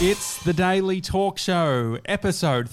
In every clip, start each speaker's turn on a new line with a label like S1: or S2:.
S1: It's the Daily Talk Show, episode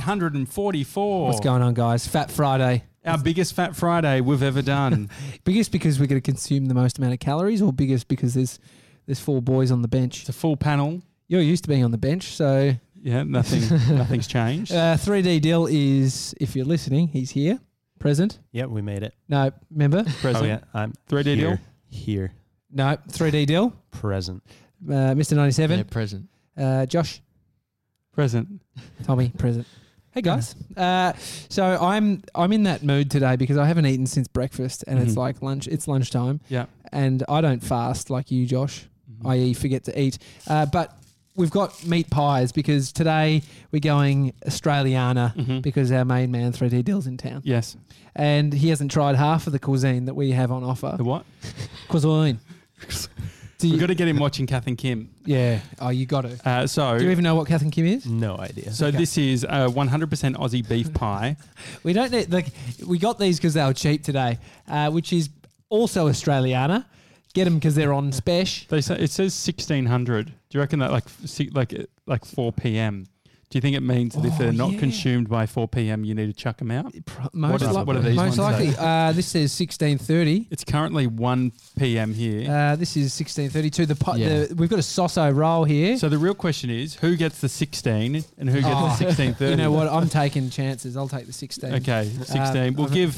S1: 344.
S2: What's going on, guys? Fat Friday.
S1: Our biggest Fat Friday we've ever done.
S2: Biggest because we're going to consume the most amount of calories, or biggest because there's four boys on the bench?
S1: It's a full panel.
S2: You're used to being on the bench, so...
S1: Yeah, nothing's changed.
S2: 3D Dill is, if you're listening, he's here. Present.
S3: Yep, we made it.
S2: No, remember?
S1: Present.
S3: Oh, yeah. I'm
S1: 3D Dill?
S3: Here.
S2: No, 3D Dill.
S3: Present.
S2: Mr. 97.
S4: Yeah, present.
S2: Josh.
S1: Present.
S2: Tommy, present. Hey guys. So I'm in that mood today because I haven't eaten since breakfast, and it's like lunch. It's lunchtime.
S1: Yeah.
S2: And I don't fast like you, Josh. I.e., forget to eat. But we've got meat pies because today we're going Australiana because our main man 3D Dill's in town.
S1: Yes.
S2: And he hasn't tried half of the cuisine that we have on offer.
S1: The what?
S2: Cuisine.
S1: We've got to get him watching Kath and Kim.
S2: Yeah. Oh, you got to.
S1: Do
S2: you even know what Kath and Kim is?
S3: No idea.
S1: So this is a 100% Aussie beef pie.
S2: We don't need, we got these because they were cheap today, which is also Australiana. Get them because they're on special.
S1: They say it says 1600. Do you reckon that like 4 p.m.? Do you think it means that if they're not consumed by 4 p.m. you need to chuck them out?
S2: What
S1: are these
S2: most
S1: ones
S2: likely. This says 16:30.
S1: It's currently 1 p.m. here.
S2: This is 16:32. We've got a Soso roll here.
S1: So the real question is, who gets the 16 and who gets the 16:30?
S2: You know what? I'm taking chances. I'll take the 16.
S1: Okay, 16. We'll give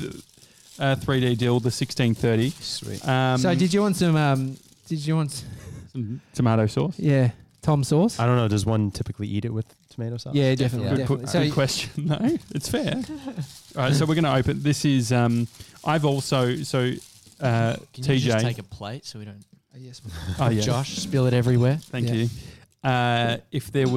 S1: 3D Dill the 16:30.
S3: Sweet.
S2: So did you want some?
S1: Some tomato sauce?
S2: Yeah, Tom sauce.
S3: I don't know. Does one typally eat it with tomato sauce?
S2: Yeah, definitely.
S1: Good question. No, it's fair. All right, so we're going to open. This is. I've also
S4: Can
S1: TJ.
S4: you just take a plate so we don't?
S2: Yes.
S1: Oh yeah.
S4: Josh, spill it everywhere.
S1: Thank you. If there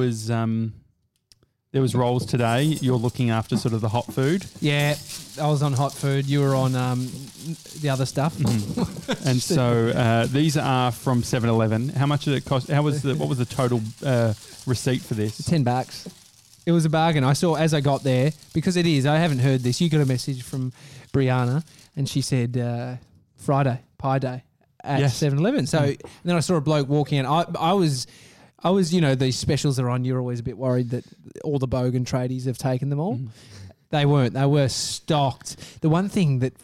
S1: was rolls today, you're looking after sort of the hot food.
S2: Yeah, I was on hot food. You were on the other stuff.
S1: And so these are from 7-Eleven. How much did it cost? What was the total receipt for this?
S2: $10. It was a bargain. I saw as I got there, because it is. I haven't heard this. You got a message from Brianna, and she said Friday pie day at 7-Eleven. So and then I saw a bloke walking in. I was, these specials are on. You're always a bit worried that all the bogan tradies have taken them all. They weren't. They were stocked. The one thing that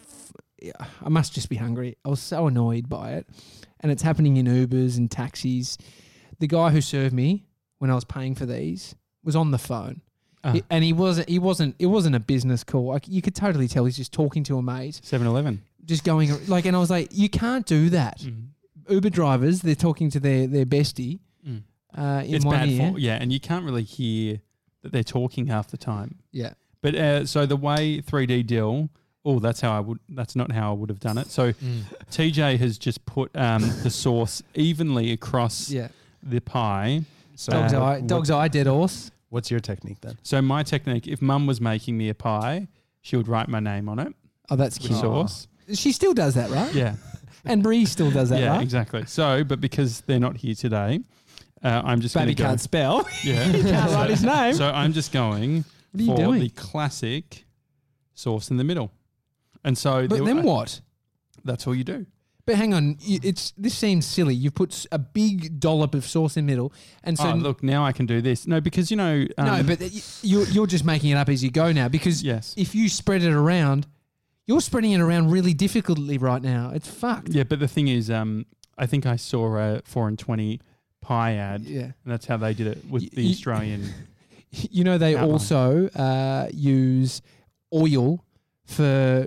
S2: I must just be hungry. I was so annoyed by it, and it's happening in Ubers and taxis. The guy who served me when I was paying for these was on the phone, and he wasn't. It wasn't a business call. You could totally tell he's just talking to a mate.
S1: 7-Eleven.
S2: Just going and I was like, you can't do that. Uber drivers, they're talking to their bestie.
S1: It's
S2: one
S1: bad
S2: ear.
S1: and you can't really hear that they're talking half the time.
S2: Yeah.
S1: But so the way 3D Dill, that's not how I would have done it. So TJ has just put the sauce evenly across the pie.
S3: So
S2: Dog's eye, dead horse.
S3: What's your technique then?
S1: So my technique, if Mum was making me a pie, she would write my name on it.
S2: Oh, that's
S1: with
S2: cute.
S1: sauce.
S2: She still does that, right?
S1: Yeah.
S2: And Bree still does that,
S1: yeah,
S2: right?
S1: exactly. So, but because they're not here today, I'm just going to
S2: Baby can't spell.
S1: Yeah.
S2: He can't write his name.
S1: So I'm just going
S2: What are you
S1: for
S2: doing?
S1: the classic sauce in the middle. And so...
S2: But then what?
S1: That's all you do.
S2: But hang on, this seems silly. You put a big dollop of sauce in the middle, and so
S1: look, now I can do this. No, because
S2: no, but you're just making it up as you go now. Because if you spread it around, you're spreading it around really difficultly right now. It's fucked.
S1: Yeah, but the thing is, I think I saw a 4 and 20 pie ad.
S2: Yeah,
S1: and that's how they did it with the Australian.
S2: They also use oil for.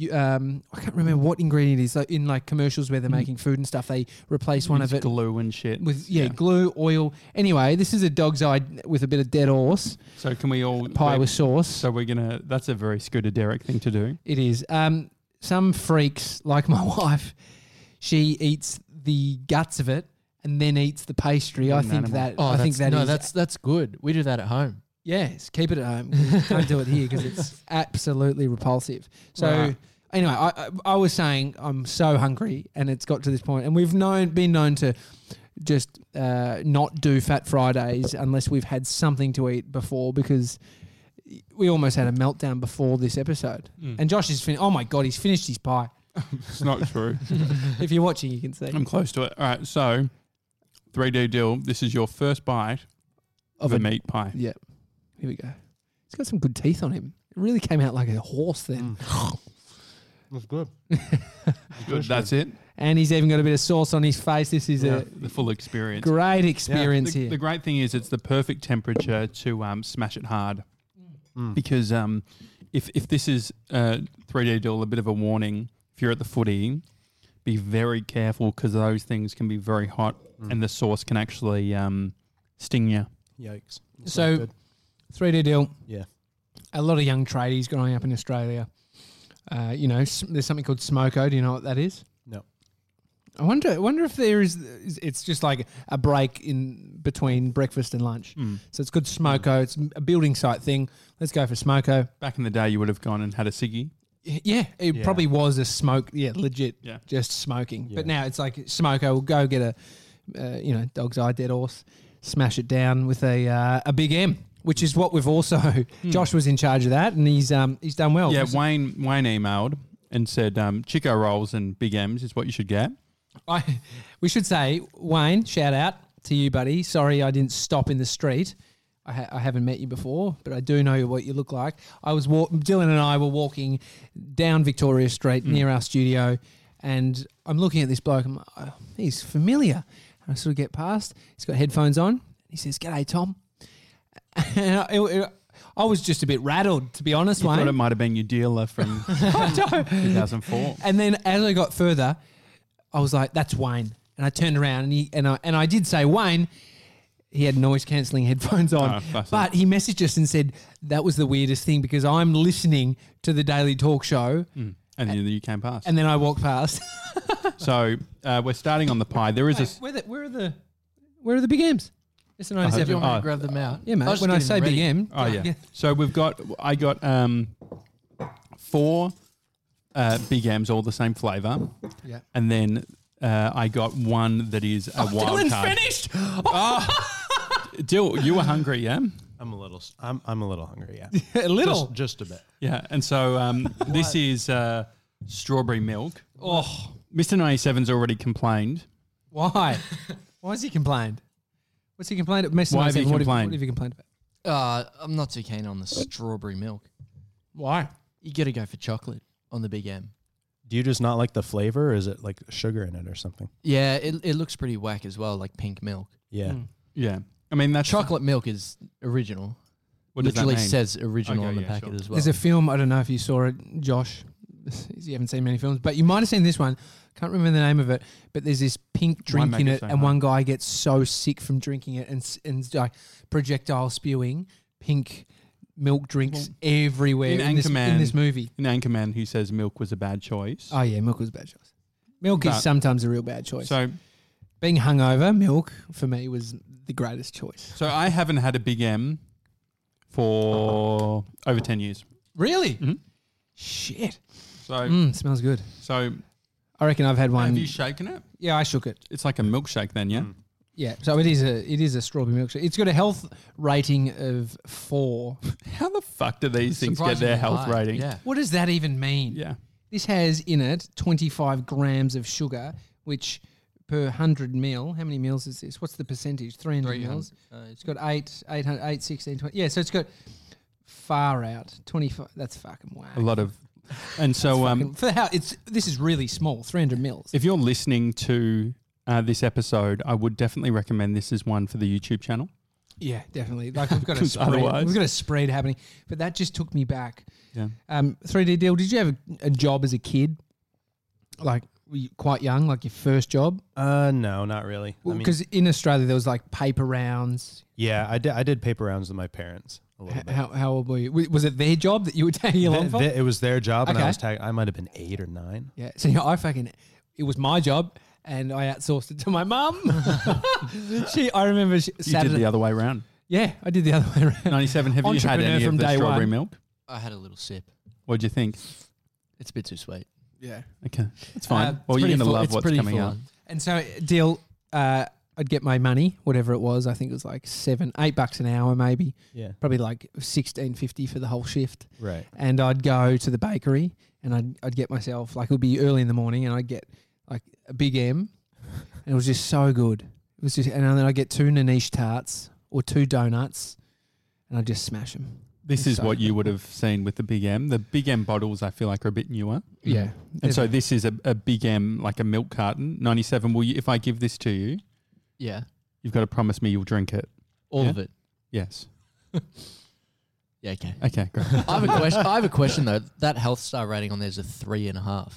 S2: I can't remember what ingredient it is. Like in commercials where they're making food and stuff, they replace one of it
S1: glue and shit
S2: with glue, oil. Anyway, this is a dog's eye with a bit of dead horse.
S1: So can we all
S2: pie with sauce?
S1: So we're gonna. That's a very Scooter Derek thing to do.
S2: It is. Some freaks like my wife, she eats the guts of it and then eats the pastry. I think
S4: that's good. We do that at home.
S2: Yes, keep it at home. Don't do it here because it's absolutely repulsive. So anyway, I was saying I'm so hungry, and it's got to this point, and we've been known to just not do Fat Fridays unless we've had something to eat before, because we almost had a meltdown before this episode. And Josh is finished. Oh my God, he's finished his pie.
S1: It's not true.
S2: If you're watching, you can see.
S1: I'm close to it. All right, so 3D Dill, this is your first bite of a meat pie.
S2: Yeah. Here we go. He's got some good teeth on him. It really came out like a horse then.
S3: That's good.
S1: Good. That's it.
S2: And he's even got a bit of sauce on his face. This is a
S1: The full experience.
S2: great experience
S1: The
S2: here.
S1: great thing is it's the perfect temperature to smash it hard. Because if this is 3D Dill, a bit of a warning, if you're at the footy, be very careful because those things can be very hot and the sauce can actually sting you.
S3: Yikes.
S2: So, 3D Dill.
S3: Yeah.
S2: A lot of young tradies growing up in Australia. There's something called smoko. Do you know what that is?
S3: No.
S2: I wonder if there is. It's just like a break in between breakfast and lunch. So it's good smoko. It's a building site thing. Let's go for smoko.
S1: Back in the day, you would have gone and had a ciggy.
S2: Yeah, it probably was a smoke. Yeah, legit.
S1: Yeah.
S2: Just smoking.
S3: Yeah.
S2: But now it's like smoko. We'll go get a dog's eye dead horse, smash it down with a Big M, which is what we've also. Josh was in charge of that, and he's done well.
S1: Yeah, Wayne emailed and said Chico rolls and Big M's is what you should get.
S2: We should say, Wayne, shout out to you, buddy. Sorry I didn't stop in the street. I haven't met you before, but I do know what you look like. Dylan and I were walking down Victoria Street near our studio, and I'm looking at this bloke. I'm like, oh, he's familiar. And I sort of get past. He's got headphones on. He says, "G'day, Tom." And I was just a bit rattled, to be honest,
S1: You
S2: Wayne.
S1: thought it might have been your dealer from 2004.
S2: And then as I got further, I was like, "That's Wayne." And I turned around and I did say, "Wayne." He had noise cancelling headphones on, but he messaged us and said that was the weirdest thing because I'm listening to the Daily Talk Show,
S1: And then you came past.
S2: and then I walked past.
S1: So we're starting on the pie. There is
S2: Where are the Big M's? It's a 97.
S4: Do you want me to grab them out?
S2: Yeah, mate.
S4: was
S2: When I
S4: getting
S2: say
S4: them
S2: Big
S4: ready.
S2: M,
S1: Oh yeah. So I got 4 Big M's, all the same flavour.
S2: Yeah.
S1: And then I got one that is a wild
S2: Dylan's
S1: card.
S2: finished.
S1: Dill, you were hungry, yeah?
S3: I'm a little hungry. Yeah.
S2: A little.
S3: Just a bit.
S1: Yeah. And so this is strawberry milk. Oh, Mr. 97's already complained.
S2: Why? Why has he complained? What's he complained about?
S1: Why have you complained?
S2: What have you complained about?
S4: I'm not too keen on the strawberry milk.
S2: Why?
S4: You got to go for chocolate on the Big M.
S3: Do you just not like the flavor, or is it like sugar in it or something?
S4: Yeah, it looks pretty whack as well, like pink milk.
S3: Yeah.
S1: Yeah. I mean, that's
S4: Chocolate milk is original.
S1: What does that
S4: Literally
S1: mean?
S4: says original
S1: Okay,
S4: on the
S1: yeah,
S4: packet
S1: sure.
S4: as well.
S2: There's a film, I don't know if you saw it, Josh. You haven't seen many films, but you might have seen this one. Can't remember the name of it, but there's this pink drink in it, and one guy gets so sick from drinking it and like projectile spewing pink milk drinks everywhere in this movie.
S1: In Anchorman, he says milk was a bad choice.
S2: Oh yeah, milk was a bad choice. Milk is sometimes a real bad choice.
S1: So
S2: being hungover, milk for me was the greatest choice.
S1: So I haven't had a Big M for over 10 years.
S2: Really?
S1: Mm-hmm.
S2: Shit.
S1: So
S2: smells good.
S1: So
S2: I reckon I've had one.
S1: have you shaken it?
S2: Yeah, I shook it.
S1: It's like a milkshake then, yeah?
S2: Yeah, so it is a strawberry milkshake. It's got a health rating of 4.
S1: How the fuck do these things get
S4: Surprisingly
S1: their health
S4: high,
S1: rating?
S4: Yeah.
S2: What does that even mean?
S1: Yeah.
S2: This has in it 25 grams of sugar, which per 100 mil, how many mils is this? What's the percentage? 300 mils. It's got 8, 16, 20. Yeah, so it's got far out 25. That's fucking whack.
S1: A lot of... And so
S2: for how this is really small, 300 mils.
S1: if you're listening to this episode, I would definitely recommend this as one for the YouTube channel.
S2: Yeah, definitely. Like we've got a spread.
S1: Otherwise-
S2: We've got a spread happening. But that just took me back.
S1: Yeah.
S2: 3D Deal, did you have a job as a kid? Like were you quite young, like your first job?
S3: No, not really.
S2: Because in Australia there was like paper rounds.
S3: Yeah, I did paper rounds with my parents a little bit.
S2: How old were you? Was it their job that you were tagging along for?
S3: It was their job, and
S2: Okay.
S3: I was I might have been 8 or 9.
S2: Yeah. So it was my job, and I outsourced it to my mum. I remember
S1: You
S2: Saturday.
S1: did the other way around.
S2: Yeah, I did the other way around.
S1: 97, have you had
S2: Entrepreneur
S1: any
S2: from
S1: of the
S2: day
S1: strawberry
S2: one.
S1: milk?
S4: I had a little sip.
S1: What'd you think?
S4: It's a bit too sweet.
S2: Yeah.
S1: Okay, that's fine.
S2: It's
S1: well, you're
S4: pretty
S1: going to
S4: full-
S1: love
S4: it's
S1: what's
S4: pretty
S1: coming
S4: full
S1: up.
S4: on.
S2: And so, Deal, I'd get my money, whatever it was. I think it was like $8 an hour, maybe.
S3: Yeah.
S2: Probably like $16.50 for the whole shift.
S3: Right.
S2: And I'd go to the bakery, and I'd get myself like it would be early in the morning, and I'd get like a Big M, and it was just so good. It was just, and then I'd get 2 Nanish tarts or 2 donuts, and I just smash them.
S1: This is
S2: So-
S1: what you would have seen with the Big M. The Big M bottles, I feel like, are a bit newer.
S2: Yeah.
S1: And so this is a Big M, like a milk carton, 97. Will you, if I give this to you,
S4: Yeah.
S1: you've got to promise me you'll drink it.
S4: All
S1: Yeah?
S4: of it.
S1: Yes.
S4: Yeah, okay.
S1: Okay, great.
S4: I have a question though. That health star rating on there is a 3.5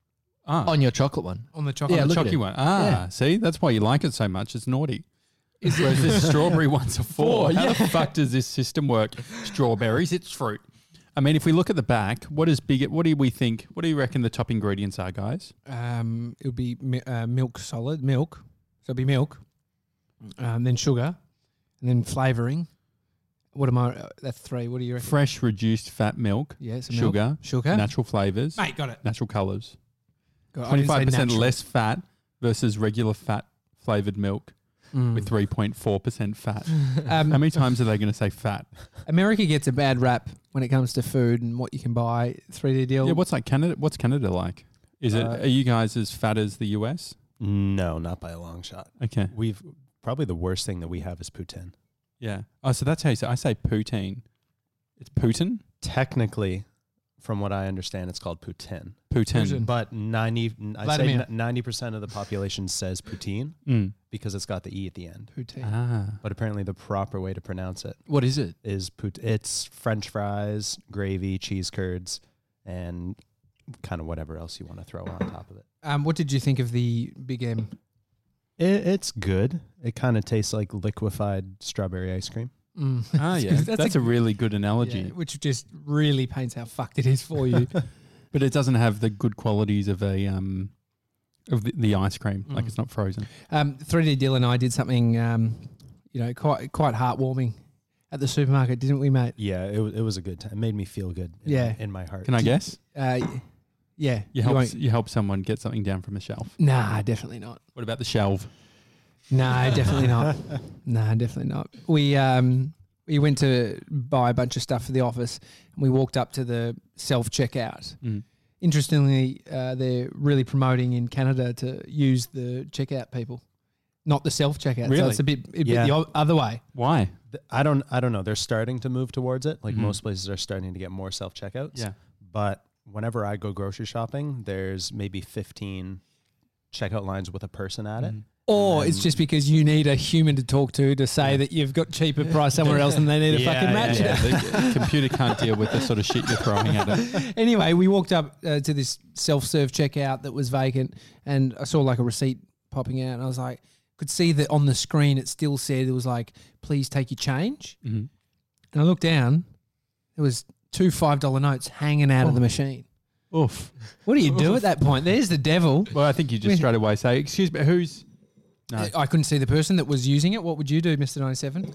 S4: on your chocolate one.
S2: on the chocolate.
S4: Yeah,
S1: the
S4: look at
S1: chalky
S4: it.
S1: one.
S4: Yeah.
S1: See? That's why you like it so much. It's naughty. Whereas this strawberry one's a 4. How the fuck does this system work? Strawberries, it's fruit. I mean, if we look at the back, what do we think? What do you reckon the top ingredients are, guys?
S2: It would be milk, solid milk. So it'd be milk, then sugar, and then flavouring. What am I? That's 3. What do you reckon?
S1: Fresh reduced fat milk,
S2: Yeah, so
S1: sugar,
S2: milk, sugar,
S1: natural flavors,
S2: Mate, got it.
S1: natural colors.
S2: Got it. I didn't say
S1: 25%
S2: natural.
S1: less fat versus regular fat flavored milk with 3.4% fat. How many times are they going to say fat?
S2: America gets a bad rap when it comes to food and what you can buy. 3D deal.
S1: Yeah, what's like Canada? What's Canada like? Is it? Are you guys as fat as the US?
S3: No, not by a long shot.
S1: Okay.
S3: We've probably the worst thing that we have is poutine.
S1: Yeah. Oh, so that's how you say. I say poutine. It's Putin.
S3: Technically, from what I understand, it's called poutine.
S1: Putin.
S3: But 90% of the population says poutine
S1: Mm.
S3: because it's got the E at the end.
S2: Poutine.
S1: Ah.
S3: But apparently the proper way to pronounce it
S4: What is it?
S3: is it's French fries, gravy, cheese curds, and kind of whatever else you want to throw on top of it.
S2: What did you think of the Big M?
S3: It's good. It kind of tastes like liquefied strawberry ice cream.
S1: Ah, yeah. That's a really good analogy.
S2: yeah, which just really paints how fucked it is for you.
S1: But it doesn't have the good qualities of a of the ice cream. Like it's not frozen.
S2: 3D Dill and I did something, quite heartwarming at the supermarket, didn't we, mate?
S3: Yeah, it was a good time. It made me feel good in my heart.
S1: Can I guess?
S2: Yeah.
S1: You help someone get something down from a shelf.
S2: Nah, definitely not.
S1: What about the shelf?
S2: No, definitely not. No, definitely not. We went to buy a bunch of stuff for the office and we walked up to the self-checkout.
S1: Mm.
S2: Interestingly, they're really promoting in Canada to use the checkout people, not the self-checkout. So
S1: Really?
S2: it's a bit the other way.
S1: Why?
S3: I don't know. They're starting to move towards it. Like most places are starting to get more self-checkouts.
S1: Yeah.
S3: But whenever I go grocery shopping, there's maybe 15 checkout lines with a person at it.
S2: Or it's just because you need a human to talk to say that you've got cheaper price somewhere else and they need a fucking match.
S1: Yeah, the computer can't deal with the sort of shit you're throwing at it.
S2: Anyway, we walked up to this self-serve checkout that was vacant and I saw like a receipt popping out and I was like, could see that on the screen it still said, it was like, please take your change.
S1: Mm-hmm.
S2: And I looked down, there was 2 $5 notes hanging out of the machine.
S1: Oof.
S2: What do you do at that point? There's the devil.
S1: Well, I think you just straight away say, excuse me, who's... No.
S2: I couldn't see the person that was using it. What would you do, Mr. 97?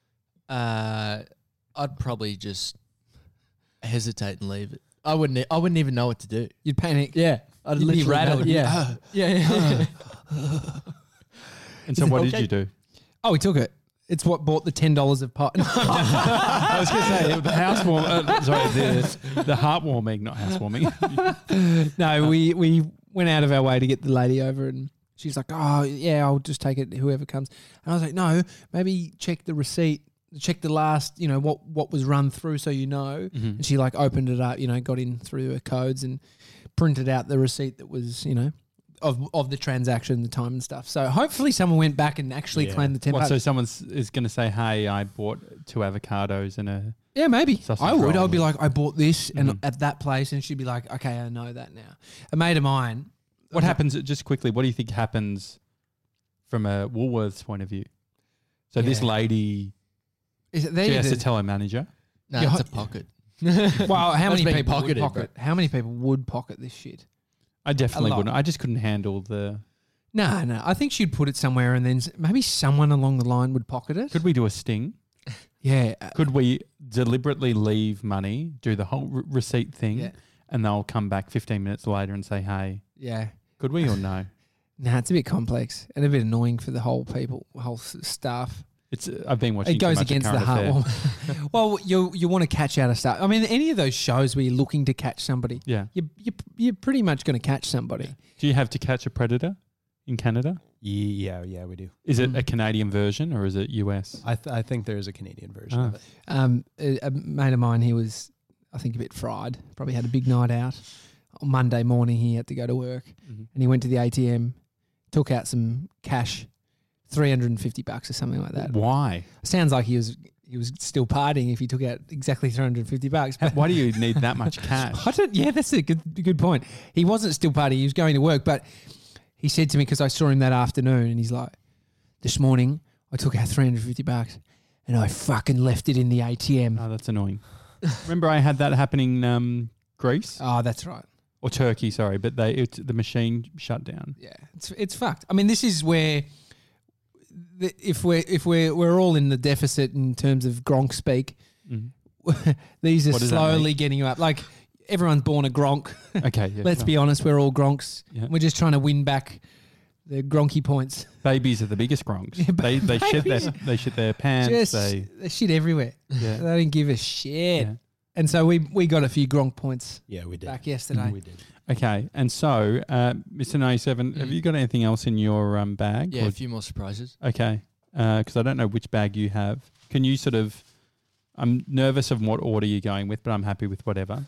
S4: I'd probably just hesitate and leave it. I wouldn't even know what to do.
S2: You'd panic.
S4: Yeah, I'd
S2: You'd be
S4: literally
S2: rattled.
S4: go,
S2: Yeah. Yeah.
S1: And so what did you do?
S2: Oh, we took it. It's what bought the $10 of pot.
S1: I was going to say, the housewarming, the heartwarming, not housewarming.
S2: No, we went out of our way to get the lady over and she's like, oh, yeah, I'll just take it, whoever comes. And I was like, no, maybe check the receipt, check the last, what was run through so you know.
S1: Mm-hmm.
S2: And she like opened it up, got in through her codes and printed out the receipt that was, of the transaction, the time and stuff. So hopefully someone went back and actually claimed the $10.
S1: So someone is going to say, hey, I bought 2 avocados and a...
S2: Yeah, maybe.
S1: Sausage
S2: I would.
S1: roll.
S2: I'd be like, I bought this and at that place. And she'd be like, okay, I know that now. A mate of mine.
S1: What happens, just quickly, what do you think happens from a Woolworths point of view? So this lady,
S2: Is it
S1: she has to
S2: there?
S1: tell her manager.
S4: No,
S2: Yeah,
S4: it's a pocket.
S2: Well, how
S4: That's
S2: many
S4: being
S2: people would
S4: pocketed,
S2: pocket? How many people would pocket this shit?
S1: I definitely
S2: A lot.
S1: wouldn't. I just couldn't handle the...
S2: No. I think she'd put it somewhere and then maybe someone along the line would pocket it.
S1: Could we do a sting?
S2: Yeah.
S1: Could we deliberately leave money, do the whole receipt thing,
S2: Yeah.
S1: and they'll come back 15 minutes later and say, hey,
S2: Yeah.
S1: could we or no?
S2: Nah, it's a bit complex and a bit annoying for the whole staff.
S1: It's I've been watching
S2: It goes
S1: too much
S2: against the
S1: Current Affair.
S2: heartwarming. Well, you want to catch out of stuff. I mean, any of those shows where you're looking to catch somebody,
S1: Yeah.
S2: you're pretty much going to catch somebody.
S1: Do you have To Catch a Predator in Canada?
S3: Yeah, we do.
S1: Is it a Canadian version or is it US?
S3: I think there is a Canadian version of it.
S2: A mate of mine, he was, I think, a bit fried. Probably had a big night out. On Monday morning, he had to go to work, and he went to the ATM, took out some cash, $350 or something like that.
S1: Why?
S2: Sounds like he was still partying if he took out exactly $350. But
S1: Why do you need that much cash?
S2: yeah, that's a good point. He wasn't still partying; he was going to work. But he said to me, because I saw him that afternoon, and he's like, "This morning I took out $350 and I fucking left it in the ATM."
S1: Oh, that's annoying. Remember, I had that happening in Greece
S2: Oh, that's right.
S1: or Turkey. Sorry, but the machine shut down.
S2: Yeah, it's fucked. I mean, this is where if we're all in the deficit in terms of Gronk speak, these are
S1: What does that
S2: slowly
S1: mean?
S2: getting you up. Like everyone's born a Gronk.
S1: Okay, yeah,
S2: Let's be honest, we're all Gronks.
S1: Yeah.
S2: We're just trying to win back the Gronky points.
S1: Babies are the biggest Gronks.
S2: Yeah,
S1: They shit their pants.
S2: They shit everywhere.
S1: Yeah.
S2: They don't give a shit.
S1: Yeah.
S2: And so we got a few Gronk points
S3: Yeah, we did.
S2: back yesterday.
S3: We did.
S1: Okay, and so Mr. 97, have you got anything else in your bag?
S4: Yeah,
S1: Or-
S4: a few more surprises.
S1: Okay, because I don't know which bag you have. Can you sort of? I'm nervous of what order you're going with, but I'm happy with whatever.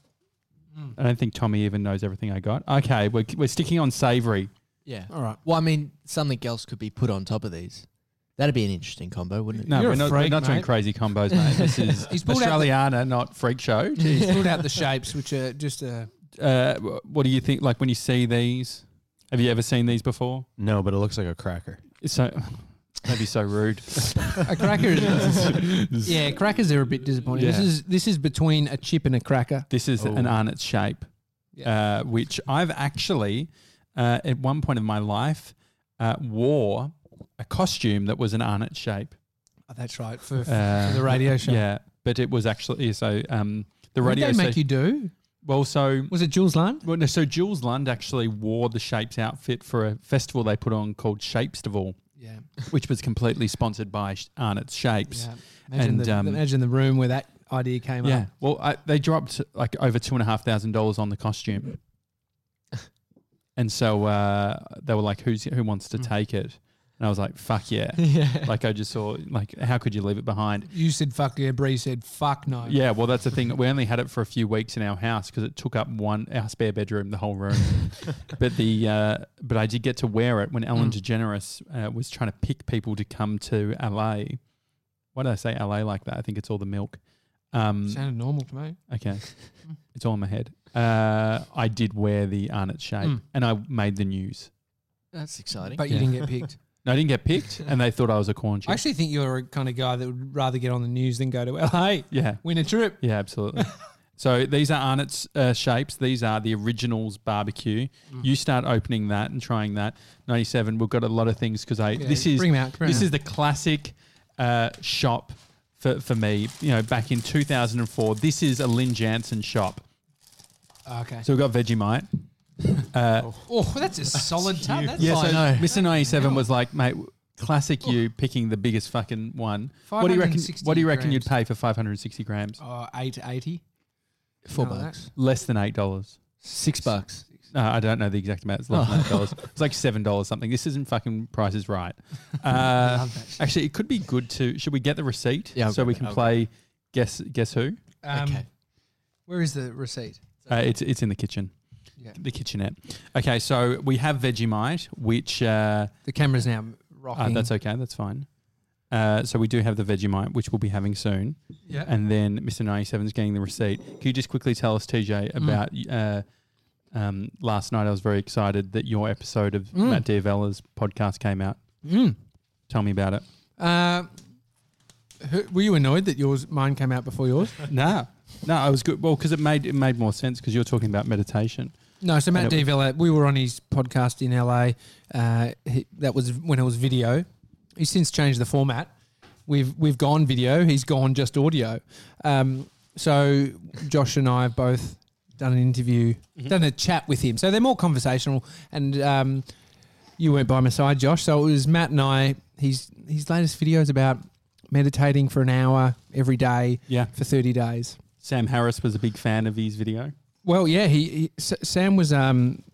S1: I don't think Tommy even knows everything I got. Okay, we're sticking on savoury.
S4: Yeah.
S2: All right.
S4: Well, I mean, something else could be put on top of these. That'd be an interesting combo, wouldn't it?
S1: No,
S2: You're
S1: we're
S2: a
S1: not,
S2: freak,
S1: we're not doing
S2: mate.
S1: crazy combos, mate. This is
S2: He's pulled out
S1: Australiana, not freak show.
S2: He's pulled out the shapes, which are just
S1: What do you think? Like when you see these, have you ever seen these before?
S3: No, but it looks like a cracker.
S1: It's so that'd be so rude.
S2: a cracker. Yeah, crackers are a bit disappointing.
S1: Yeah.
S2: This is between a chip and a cracker.
S1: This is an Arnott's shape, which I've actually, at one point in my life, wore a costume that was an Arnott shape.
S2: Oh, that's right for the radio show.
S1: Yeah, but it was actually the
S2: What
S1: radio.
S2: did they make you do?
S1: Well, so
S2: Was it Jules Lund?
S1: well, no, so Jules Lund actually wore the Shapes outfit for a festival they put on called Shapestival,
S2: Yeah.
S1: which was completely sponsored by Arnott's Shapes.
S2: Yeah.
S1: And,
S2: Imagine the room where that idea came
S1: Yeah,
S2: up.
S1: well, they dropped like over $2,500 on the costume, and so they were like, "Who wants to take it?" And I was like, "Fuck yeah!"
S2: Yeah.
S1: Like I just saw, like, how could you leave it behind?
S2: You said fuck yeah, Bree said fuck no.
S1: Yeah, well, that's the thing. We only had it for a few weeks in our house because it took up our spare bedroom, the whole room. But I did get to wear it when Ellen DeGeneres was trying to pick people to come to LA. Why did I say LA like that? I think it's all the milk.
S2: Sounded normal to me.
S1: Okay, it's all in my head. I did wear the Arnott shape, and I made the news.
S4: That's exciting.
S2: But you didn't get picked.
S1: No, I didn't get picked, and they thought I was a corn chip.
S2: I actually think you're a kind of guy that would rather get on the news than go to LA.
S1: Yeah,
S2: Win a trip.
S1: yeah, absolutely. So these are Arnott's shapes. These are the originals barbecue. You start opening that and trying that. 97. We've got a lot of things because this is
S2: bring 'em out, bring 'em
S1: this
S2: out.
S1: is the classic shop for me. You know, back in 2004. This is a Lynn Jansen shop.
S2: Okay.
S1: So we've got Vegemite.
S2: Oh, that's a solid tub. That's
S1: Yeah,
S2: like
S1: so Mr. 97 was like, mate, classic you picking the biggest fucking one. What do you reckon?
S2: 560
S1: What do you reckon you'd
S2: grams.
S1: pay for 560 grams?
S2: 880.
S4: $4.
S1: Less than $8.
S4: $6.
S1: I don't know the exact amount. It's less than $8. It's like $7 something. This isn't fucking Price is Right.
S2: Love that shit.
S1: Actually, it could be good to. Should we get the receipt?
S4: Yeah, I'll
S1: so
S4: grab
S1: we
S4: it,
S1: can
S4: I'll
S1: play guess who.
S4: Okay.
S2: Where is the receipt?
S1: It's in the kitchen.
S2: Yeah.
S1: The kitchenette. Okay, so we have Vegemite, which
S2: The camera's now rocking.
S1: that's okay. That's fine. So we do have the Vegemite, which we'll be having soon.
S2: Yeah.
S1: And then Mr. 97 is getting the receipt. Can you just quickly tell us, TJ, about last night? I was very excited that your episode of Matt Diavella's podcast came out. Tell me about it.
S2: Were you annoyed that mine came out before yours?
S1: No, I was good. Well, because it made more sense because you're talking about meditation.
S2: No, so Matt
S1: And it-
S2: D'Avella, we were on his podcast in LA. That was when it was video. He's since changed the format. We've gone video. He's gone just audio. So Josh and I have both done an interview, done a chat with him. So they're more conversational. And you weren't by my side, Josh. So it was Matt and I. His latest video is about meditating for an hour every day
S1: Yeah.
S2: for 30 days.
S1: Sam Harris was a big fan of his video.
S2: Well, yeah, Sam was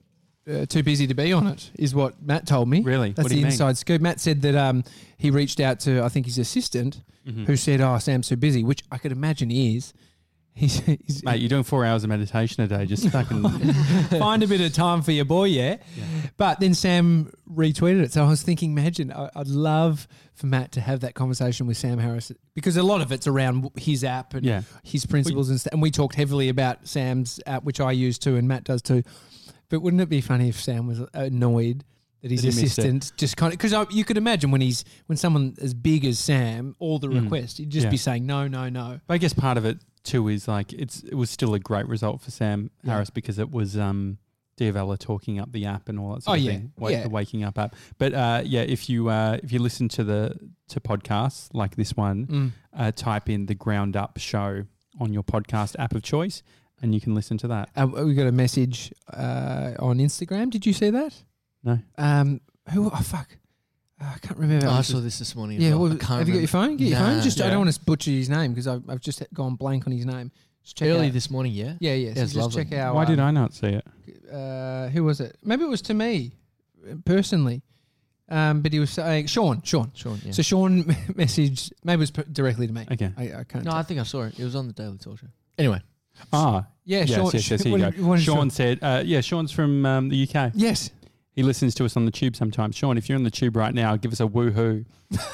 S2: too busy to be on it, is what Matt told me.
S1: Really?
S2: That's
S1: What do
S2: the
S1: you mean?
S2: inside scoop. Matt said that he reached out to, I think, his assistant, who said, "Oh, Sam's too busy," which I could imagine he is. He's
S1: Mate, you're doing 4 hours of meditation a day. Just fucking
S2: find a bit of time for your boy, yeah? But then Sam retweeted it. So I was thinking, imagine, I'd love for Matt to have that conversation with Sam Harris, because a lot of it's around his app and his principles and stuff. And we talked heavily about Sam's app, which I use too, and Matt does too. But wouldn't it be funny if Sam was annoyed that his assistant just kind of, because you could imagine when someone as big as Sam, all the requests, he'd just be saying no, no, no.
S1: But I guess part of it too is like it was still a great result for Sam Harris because it was Diavella talking up the app and all that sort of thing. The Waking Up app. But if you listen to podcasts like this one, type in the Ground Up Show on your podcast app of choice, and you can listen to that.
S2: We got a message on Instagram. Did you see that?
S1: No.
S2: Who? Oh fuck. I can't remember.
S4: I saw this morning.
S2: Yeah,
S4: well.
S2: Have you got your phone? Get your phone. Just I don't want to butcher his name because I've just gone blank on his name. Just check
S4: Early
S2: out.
S4: this morning, yeah?
S2: Yeah. So just
S4: lovely.
S2: check out.
S1: Why did I not see it?
S2: Who was it? Maybe it was to me personally. But he was saying Sean.
S4: Yeah.
S2: So Sean messaged. Maybe it was directly to me.
S1: Okay.
S2: I can't.
S4: No, I think I saw it. It was on the Daily Talk Show. Anyway.
S2: Sean.
S1: Yes, here you go. Sean said, Sean's from the UK.
S2: Yes.
S1: He listens to us on the tube sometimes. Sean, if you're on the tube right now, give us a woohoo.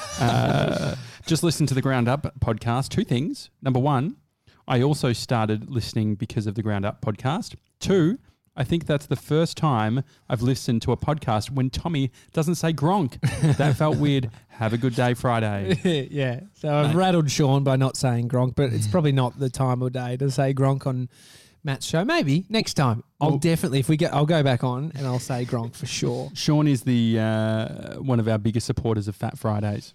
S1: Just listen to the Ground Up podcast. 2 things. Number 1, I also started listening because of the Ground Up podcast. 2, I think that's the first time I've listened to a podcast when Tommy doesn't say Gronk. That felt weird. Have a good day, Friday.
S2: Yeah. So I've rattled Sean by not saying Gronk, but it's probably not the time of day to say Gronk on Matt's show. Maybe next time. I'll definitely, I'll go back on and I'll say Gronk for sure.
S1: Sean is the one of our biggest supporters of Fat Fridays.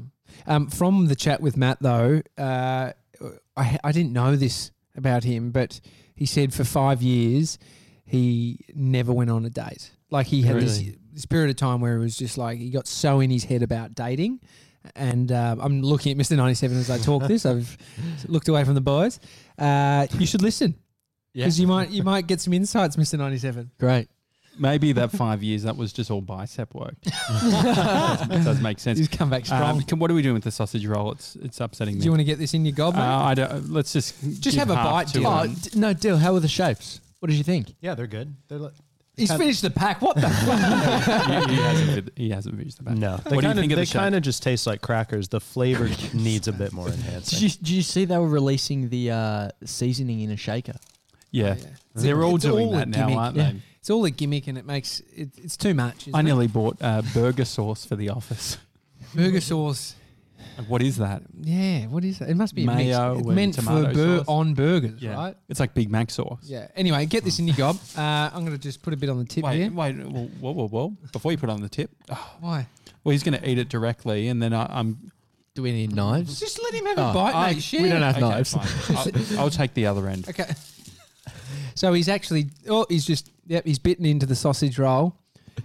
S2: From the chat with Matt though, I didn't know this about him, but he said for 5 years he never went on a date. Like he had this period of time where it was just like he got so in his head about dating. And I'm looking at Mr. 97 as I talk this. I've looked away from the boys. You should listen. Because you might get some insights, Mr. 97.
S4: Great.
S1: Maybe that 5 years, that was just all bicep work. It does make sense.
S2: He's come back strong.
S1: What are we doing with the sausage roll? It's upsetting me.
S2: Do you want to get this in your gob, mate?
S1: I don't. Let's just
S2: have a bite, Dylan.
S4: No, Dill, how were the shapes? What did you think?
S3: Yeah, they're good. They're
S2: He's finished the pack. What the fuck?
S1: he hasn't finished the pack.
S3: No.
S1: What do you think of the
S3: They
S1: shape?
S3: kind of just taste like crackers. The flavor needs a bit more enhancing.
S4: Did you see they were releasing the seasoning in a shaker?
S1: Yeah. They're all doing that now, aren't they?
S2: It's all a gimmick and it makes it's too much.
S1: I nearly bought burger sauce for the office.
S2: Burger sauce.
S1: What is that?
S2: Yeah, what is that? It must be
S1: Mayo
S2: a mix. It's
S1: and
S2: meant
S1: tomato
S2: for
S1: sauce.
S2: on burgers, right?
S1: It's like Big Mac sauce.
S2: Yeah. Anyway, get this in your gob. I'm going to just put a bit on the tip here.
S1: Wait. Whoa. Before you put it on the tip.
S2: Why?
S1: Well, he's going to eat it directly, and then I'm...
S4: Do we need knives?
S2: Just let him have a bite, mate. Share.
S4: We don't have knives.
S1: Fine. I'll take the other end.
S2: Okay. So he's actually... he's bitten into the sausage roll.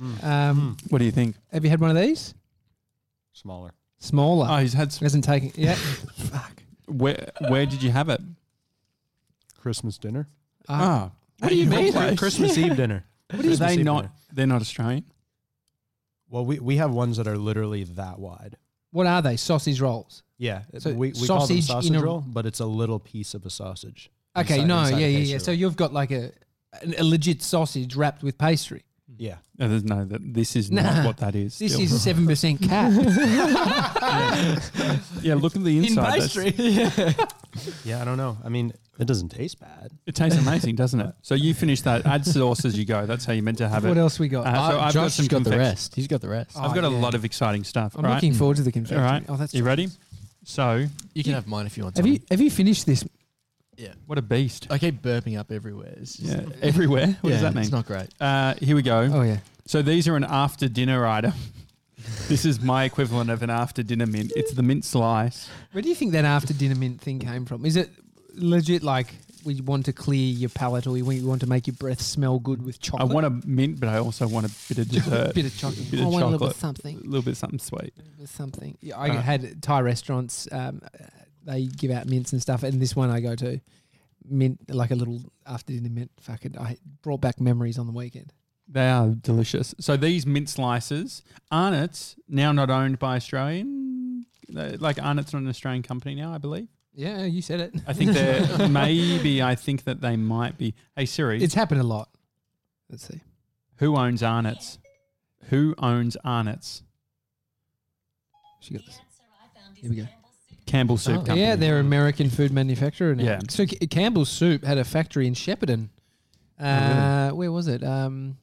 S1: What do you think?
S2: Have you had one of these?
S3: Smaller.
S2: Smaller.
S1: Oh, he's had some...
S2: Hasn't taken... Yeah. Fuck.
S1: Where did you have it?
S3: Christmas dinner.
S2: What do you mean?
S3: Christmas Eve dinner.
S1: What are they not? They're not Australian?
S3: Well, we have ones that are literally that wide.
S2: What are they? Sausage rolls?
S3: Yeah.
S2: So
S3: we call them
S2: sausage
S3: sausage
S2: in a-
S3: roll, but it's a little piece of a sausage.
S2: Okay,
S3: inside a
S2: yeah.
S3: pastry
S2: So
S3: roll.
S2: you've got like a legit sausage wrapped with pastry.
S3: Yeah.
S1: This is not what that is.
S2: This
S1: still.
S2: is 7% cat.
S1: Yeah, look at the
S2: In
S1: inside.
S2: pastry.
S3: Yeah, I don't know. I mean, it doesn't taste bad.
S1: It tastes amazing, doesn't it? So you finish that. Add sauce as you go. That's how you meant to have it.
S2: What else we got?
S1: So I've got
S4: Josh
S1: some
S4: has got the
S1: confection.
S4: rest. He's got the rest.
S2: Oh,
S1: I've got a
S2: yeah.
S1: lot of exciting stuff.
S2: I'm
S1: all right?
S2: looking forward to the confection.
S1: All right.
S2: Oh, that's
S1: you ready? So,
S4: You can have mine if you want.
S2: Have you finished this?
S4: Yeah.
S1: what a beast.
S4: I keep burping up everywhere. It's just,
S1: Yeah, everywhere. What does that mean?
S4: It's not great.
S1: Here we go.
S2: Oh yeah.
S1: So these are an after dinner item. This is my equivalent of an after dinner mint. It's the mint slice.
S2: Where do you think that after dinner mint thing came from? Is it legit like we want to clear your palate or we want to make your breath smell good with
S1: I
S2: chocolate?
S1: want a mint, but I also want a bit of dessert.
S2: bit of chocolate.
S1: Bit
S2: I
S1: of
S2: want a little bit
S1: chocolate.
S2: of something.
S1: A little bit something sweet.
S2: Something. Yeah, I had Thai restaurants. They give out mints and stuff, and this one I go to, mint like a little after dinner mint. Fucking, I brought back memories on the weekend.
S1: They are delicious. So these mint slices, Arnott's, now not owned by Australian. Like Arnott's not an Australian company now, I believe.
S2: Yeah, you said it.
S1: I think they're maybe. I think that they might be. Hey Siri,
S2: It's happened a lot. Let's see.
S1: who owns Arnott's? Who owns Arnott's?
S2: She got this. Here we go.
S1: Campbell Soup Company.
S2: Yeah, they're American food manufacturer now.
S1: Yeah.
S2: So Campbell's Soup had a factory in Shepparton. Where was it?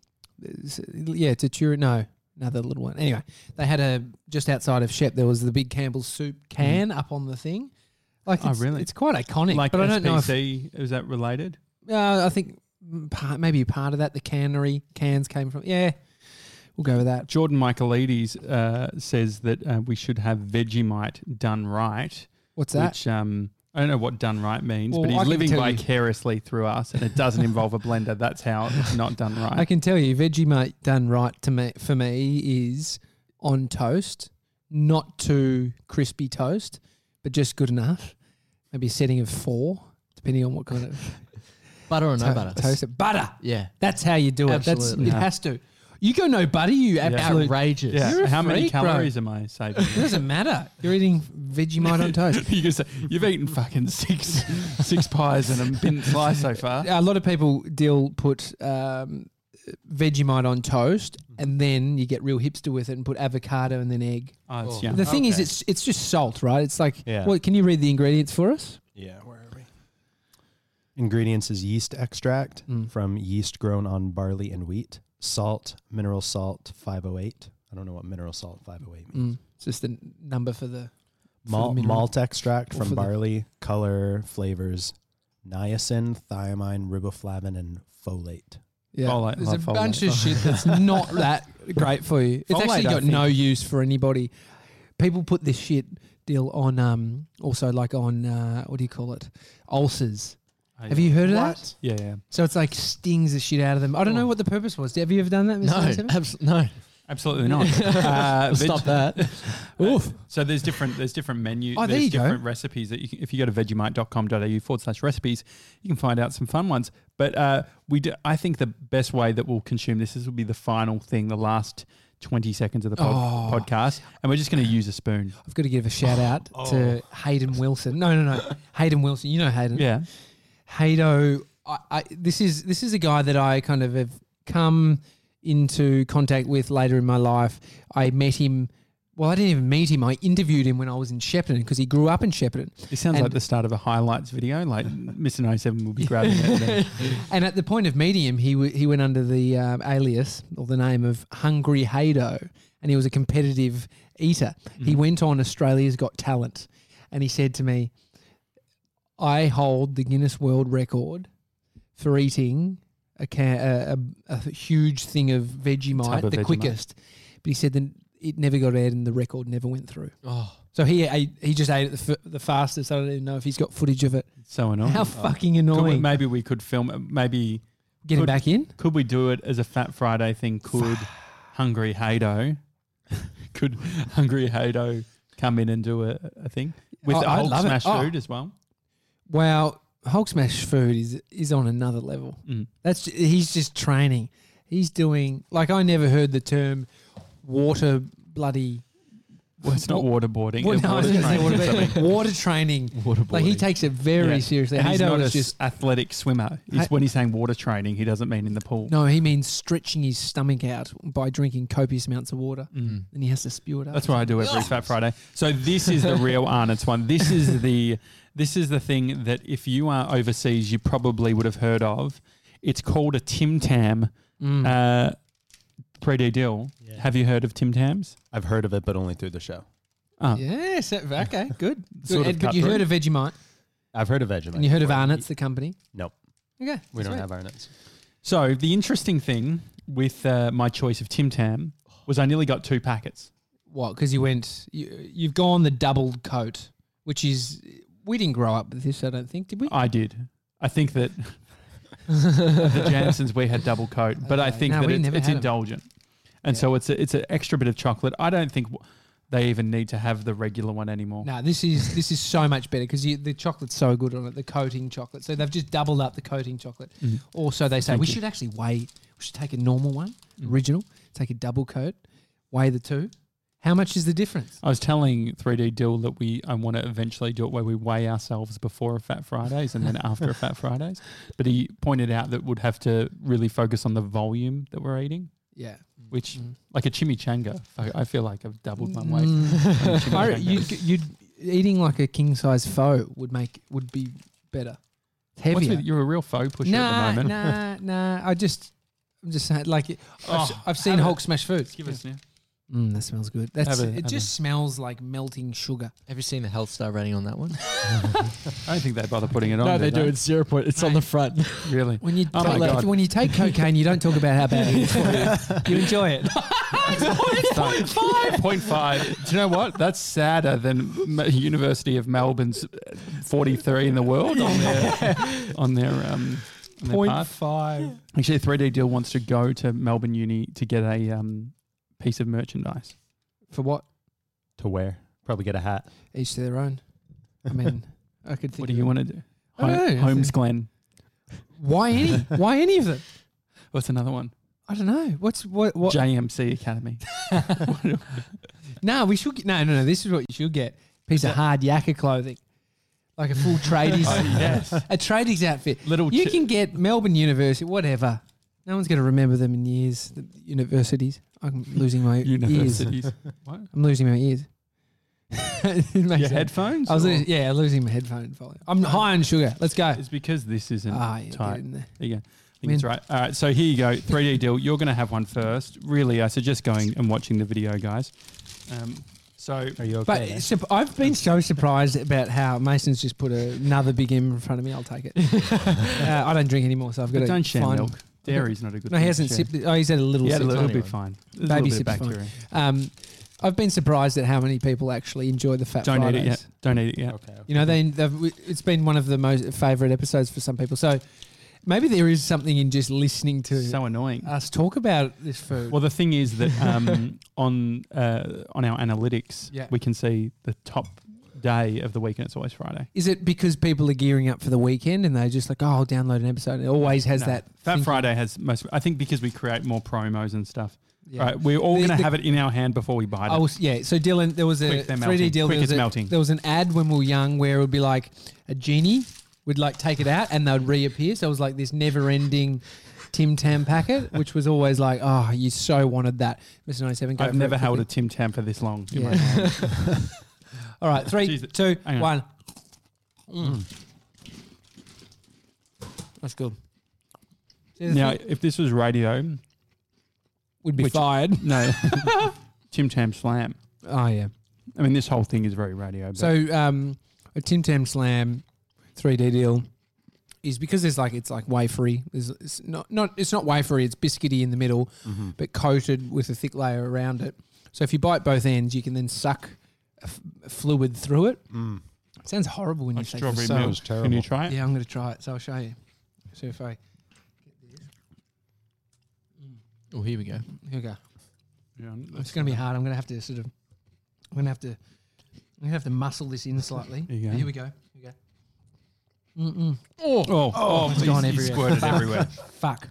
S2: It's a Turin. No, another little one. Anyway, they had a just outside of Shep. There was the big Campbell's Soup can up on the thing. Like,
S1: really?
S2: It's quite iconic.
S1: Like
S2: but I don't know if
S1: is that related?
S2: I think maybe part of that the cans came from. Yeah, we'll go with that.
S1: Jordan Michaelides says that we should have Vegemite done right.
S2: What's that?
S1: Which I don't know what done right means,
S2: Well,
S1: but
S2: I
S1: he's
S2: can
S1: living
S2: tell you.
S1: vicariously through us, and it doesn't involve a blender. That's how it's not done right.
S2: I can tell you, Vegemite done right for me is on toast, not too crispy toast, but just good enough. Maybe a setting of 4, depending on what kind of
S4: Butter or no butter?
S2: toast. Butter.
S4: Yeah.
S2: That's how you do it.
S4: Absolutely.
S2: It has to. You go no butter, you absolute.
S4: Outrageous.
S1: Yeah.
S2: You're a
S1: How many
S2: freak, bro.
S1: calories am I saving?
S2: It doesn't matter. You're eating Vegemite on toast.
S1: You can say you've eaten fucking six pies and a bin slice so far.
S2: A lot of people put Vegemite on toast, and then you get real hipster with it and put avocado and then egg.
S1: Oh, it's
S4: Oh.
S1: yum.
S2: The thing is,
S3: Okay.
S2: it's just salt, right? It's like,
S3: Yeah.
S2: what? Can you read the ingredients for us?
S3: Yeah, where are we? Ingredients is yeast extract from yeast grown on barley and wheat, salt, mineral salt 508. I don't know what mineral salt 508 means.
S2: It's just the number for the
S3: Malt,
S2: mineral.
S3: malt extract
S2: Or
S3: from
S2: for the-
S3: barley, color, flavors, niacin, thiamine, riboflavin, and folate.
S2: Yeah,
S1: Folate,
S2: there's a
S1: love
S2: bunch
S1: folate.
S2: of shit that's not that great for you. It's
S1: Folate,
S2: actually
S1: I
S2: got
S1: think-
S2: no use for anybody. People put this shit deal on also like on what do you call it? Ulcers.
S1: Oh,
S2: Have you heard of that?
S1: Yeah.
S2: So it's like stings the shit out of them. I don't know what the purpose was. Have you ever done that, Mr.
S4: No,
S2: 97?
S4: no.
S1: Absolutely not.
S4: Stop that.
S2: Oof.
S1: So there's different menus.
S2: Oh, there
S1: there's
S2: you go.
S1: different recipes that you can, if you go to vegemite.com.au/recipes, you can find out some fun ones. But I think the best way that we'll consume this will be the final thing, the last 20 seconds of the podcast, and we're just going to use a spoon.
S2: I've got to give a shout out to Hayden Wilson. No. Hayden Wilson. You know Hayden.
S1: Yeah.
S2: Haydo, this is a guy that I kind of have come into contact with later in my life. I met him. Well, I didn't even meet him. I interviewed him when I was in Shepparton because he grew up in Shepparton.
S1: This sounds like the start of a highlights video. Like Mr. 97 will be grabbing it.
S2: And at the point of meeting him, he went under the alias or the name of Hungry Haydo, and he was a competitive eater. He went on Australia's Got Talent, and he said to me, I hold the Guinness World Record for eating a huge thing of Vegemite,
S1: Tub of
S2: the
S1: Vegemite.
S2: quickest. But he said that it never got out and the record never went through.
S4: Oh,
S2: So he just ate it the fastest. I don't even know if he's got footage of it.
S1: So annoying.
S2: How fucking
S1: Could
S2: annoying.
S1: maybe we could film it. Maybe
S2: Get him
S1: could-
S2: back in?
S1: could we do it as a Fat Friday thing? Could Hungry Haydo come in and do a thing with
S2: Oh,
S1: the
S2: I'd
S1: Hulk
S2: love it.
S1: Smash
S2: Oh.
S1: food as well?
S2: Wow, Hulk Smash food is on another level. He's just training. He's doing like I never heard the term water bloody.
S1: Well, it's not waterboarding.
S2: Well, no, I was
S1: water
S2: gonna say
S1: training or something.
S2: water training. Like he takes it very
S1: Yeah.
S2: seriously.
S1: And he's
S2: Haydo
S1: not
S2: is
S1: a
S2: just
S1: athletic swimmer. When he's saying water training, he doesn't mean in the pool.
S2: no. He means stretching his stomach out by drinking copious amounts of water, and he has to spew it up.
S1: That's what I do every Fat Friday. So this is the real Arnott's one. This is the thing that if you are overseas, you probably would have heard of. It's called a Tim Tam 3D deal.
S3: Yeah.
S1: Have you heard of Tim Tams?
S3: I've heard of it, but only through the show.
S1: Oh.
S2: Yes. Okay. Good.
S1: Sort of
S2: But
S1: cut
S2: you
S1: through.
S2: heard of Vegemite,
S3: I've heard of Vegemite.
S2: and you heard of
S3: before.
S2: Arnott's, the company.
S3: Nope,
S2: Okay.
S3: we don't
S2: sweet.
S3: have Arnott's.
S1: So the interesting thing with my choice of Tim Tam was I nearly got 2 packets.
S2: What? Because you've gone the doubled coat, which is we didn't grow up with this. I don't think, did we?
S1: I did. I think that the Jansons, we had double coat, but I
S2: Okay.
S1: think
S2: No,
S1: that
S2: we
S1: it's
S2: never had 'em.
S1: indulgent. And
S2: Yeah.
S1: so it's an extra bit of chocolate. I don't think they even need to have the regular one anymore.
S2: No, this is so much better because the chocolate's so good on it, the coating chocolate. So they've just doubled up the coating chocolate. Also, they say
S1: Thank
S2: we
S1: you.
S2: should actually We should take a normal one, original, take a double coat, weigh the two. How much is the difference?
S1: I was telling 3D Dill that I want to eventually do it where we weigh ourselves before a Fat Fridays and then after a Fat Fridays. But he pointed out that we'd have to really focus on the volume that we're eating.
S2: Yeah.
S1: Which, like a chimichanga, I feel like I've doubled my weight.
S2: You'd eating like a king size pho would be better. It's heavier.
S1: You're a real pho pusher at the moment.
S2: Nah. I'm just saying, like, I've seen Hulk smash food.
S1: Give us now.
S2: That smells good. It just smells like melting sugar.
S4: Have you seen the health star rating on that one?
S1: I don't think they bother putting it on.
S4: No, they do. It's 0 point. It's on the front.
S1: Really?
S2: When you take cocaine, you don't talk about how bad it is for you. You enjoy it.
S1: 0.5. Do you know what? That's sadder than University of Melbourne's 43 in the world on their
S2: 0.5.
S1: Actually, 3D Dill wants to go to Melbourne Uni to get a piece of merchandise.
S2: For what?
S3: To wear. Probably get a hat.
S2: Each to their own. I mean, I could think.
S1: What do you want to do?
S2: I don't know.
S1: Holmes Glen.
S2: Why any of them?
S1: What's another one?
S2: I don't know. What?
S1: JMC Academy.
S2: We should get. No. This is what you should get. Piece of hard yakka clothing. Like a full tradies.
S1: Yes.
S2: A tradies outfit.
S1: You
S2: can get Melbourne University, whatever. No one's going to remember them in years. The universities. I'm losing my ears.
S1: What?
S2: I'm losing my ears.
S1: Your headphones?
S2: Losing my headphone volume. I'm high on sugar. Let's go.
S1: It's because this isn't tight.
S2: Get in there.
S1: There you go. I think it's right. All right, so here you go. 3D Dill. You're going to have one first. Really, I suggest going and watching the video, guys. So
S3: are you okay?
S2: But I've been so surprised about how Mason's just put another Big M in front of me. I'll take it. I don't drink anymore, so I've got to
S1: don't share milk. Dairy's not a good thing.
S2: No, he hasn't sipped it. Oh, he's had a little sip.
S1: It'll be fine. There's
S2: Baby
S1: a little bit of
S2: sip's
S1: bacteria.
S2: I've been surprised at how many people actually enjoy the Fat
S1: Don't
S2: Fridays.
S1: eat it yet. Don't eat it yet.
S3: Okay.
S2: You know, it's been one of the most favourite episodes for some people. So maybe there is something in just listening to
S1: So annoying.
S2: us talk about this food.
S1: Well, the thing is that on our analytics, we can see the top day of the week, and it's always Friday.
S2: Is it because people are gearing up for the weekend and they're just like, I'll download an episode? It always has that.
S1: Fat Friday has most. I think because we create more promos and stuff.
S2: Yeah.
S1: Right, we're all going to have it in our hand before we bite it.
S2: So Dylan, there was a 3D deal.
S1: Quick, it's melting.
S2: There was an ad when we were young where it would be like a genie would like take it out and they'd reappear. So it was like this never-ending Tim Tam packet, which was always like, oh, you so wanted that. Mr. 97.
S1: I've never held a Tim Tam for this long. In my hand.
S2: All right, 3, 2, 1. That's good.
S1: Now, if this was radio,
S2: would be fired.
S1: No, Tim Tam Slam.
S2: Oh yeah.
S1: I mean, this whole thing is very radio. But
S2: So a Tim Tam Slam 3D deal is because it's like wafery. It's not wafery. It's biscuity in the middle, but coated with a thick layer around it. So if you bite both ends, you can then suck a fluid through it. It sounds horrible when you say
S1: strawberry
S2: so.
S1: milk. Can you try it?
S2: Yeah, I'm going to try it. So I'll show you. So if I
S4: Oh, here we go.
S2: here we go.
S1: Yeah,
S2: It's going to be hard. I'm going to have to I'm going to have to muscle this in slightly.
S1: There you go.
S2: Here we go. Here we go.
S1: Oh,
S2: it's gone everywhere.
S1: Squirted everywhere.
S2: Fuck.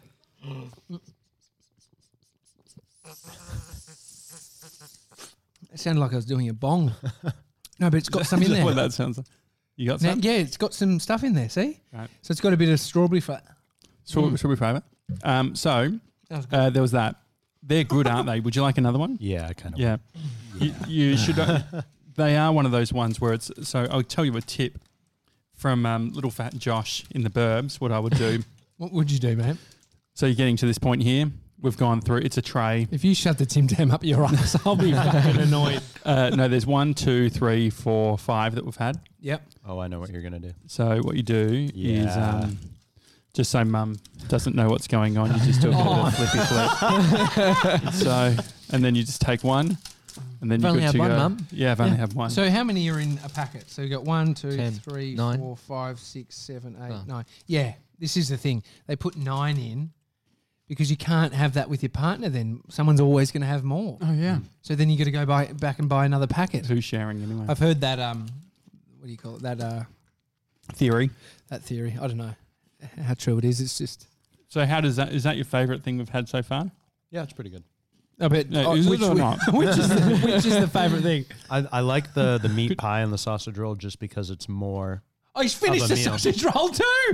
S2: It sounded like I was doing a bong. No, but it's got some in there.
S1: What that sounds like. You got
S2: Now,
S1: some?
S2: yeah, it's got some stuff in there. See,
S1: Right.
S2: so it's got a bit of strawberry flavour.
S1: Strawberry flavour. So
S2: That was good.
S1: there was that. They're good, aren't they? Would you like another one?
S3: Yeah, I kind of.
S1: Yeah. You should. They are one of those ones where it's. So I'll tell you a tip from Little Fat Josh in the Burbs. What I would do.
S2: What would you do, mate?
S1: So you're getting to this point here. We've gone through. It's a tray.
S2: If you shut the Tim Tam up your ass, I'll be fucking annoyed.
S1: No, there's 1, 2, 3, 4, 5 that we've had.
S2: Yep.
S3: Oh, I know what you're gonna do.
S1: So what you do
S3: Yeah.
S1: is just so Mum doesn't know what's going on, you just do a bit of a flippy flip. So, and then you just take one, and then
S4: You've only
S1: good
S4: had
S1: to
S4: one,
S1: go.
S4: Mum?
S1: Yeah, I've only had one.
S2: So how many are in a packet? So you got 1, 2,
S4: 10,
S2: 3,
S4: 9.
S2: 4, 5, 6, 7, 8,
S4: Oh.
S2: 9. Yeah, this is the thing. They put 9 in because you can't have that with your partner. Then someone's always going to have more.
S1: Oh yeah.
S2: So then you got to go back and buy another packet.
S1: Who's sharing anyway?
S2: I've heard that. What do you call it? That
S1: Theory.
S2: that theory. I don't know how true it is. It's just
S1: So how does that? Is that your favourite thing we've had so far?
S3: Yeah, it's pretty good.
S2: I bet.
S1: No, is it or not?
S2: Which is the favourite thing?
S3: I like the meat pie and the sausage roll just because it's more.
S2: Oh, he's finished the sausage roll too.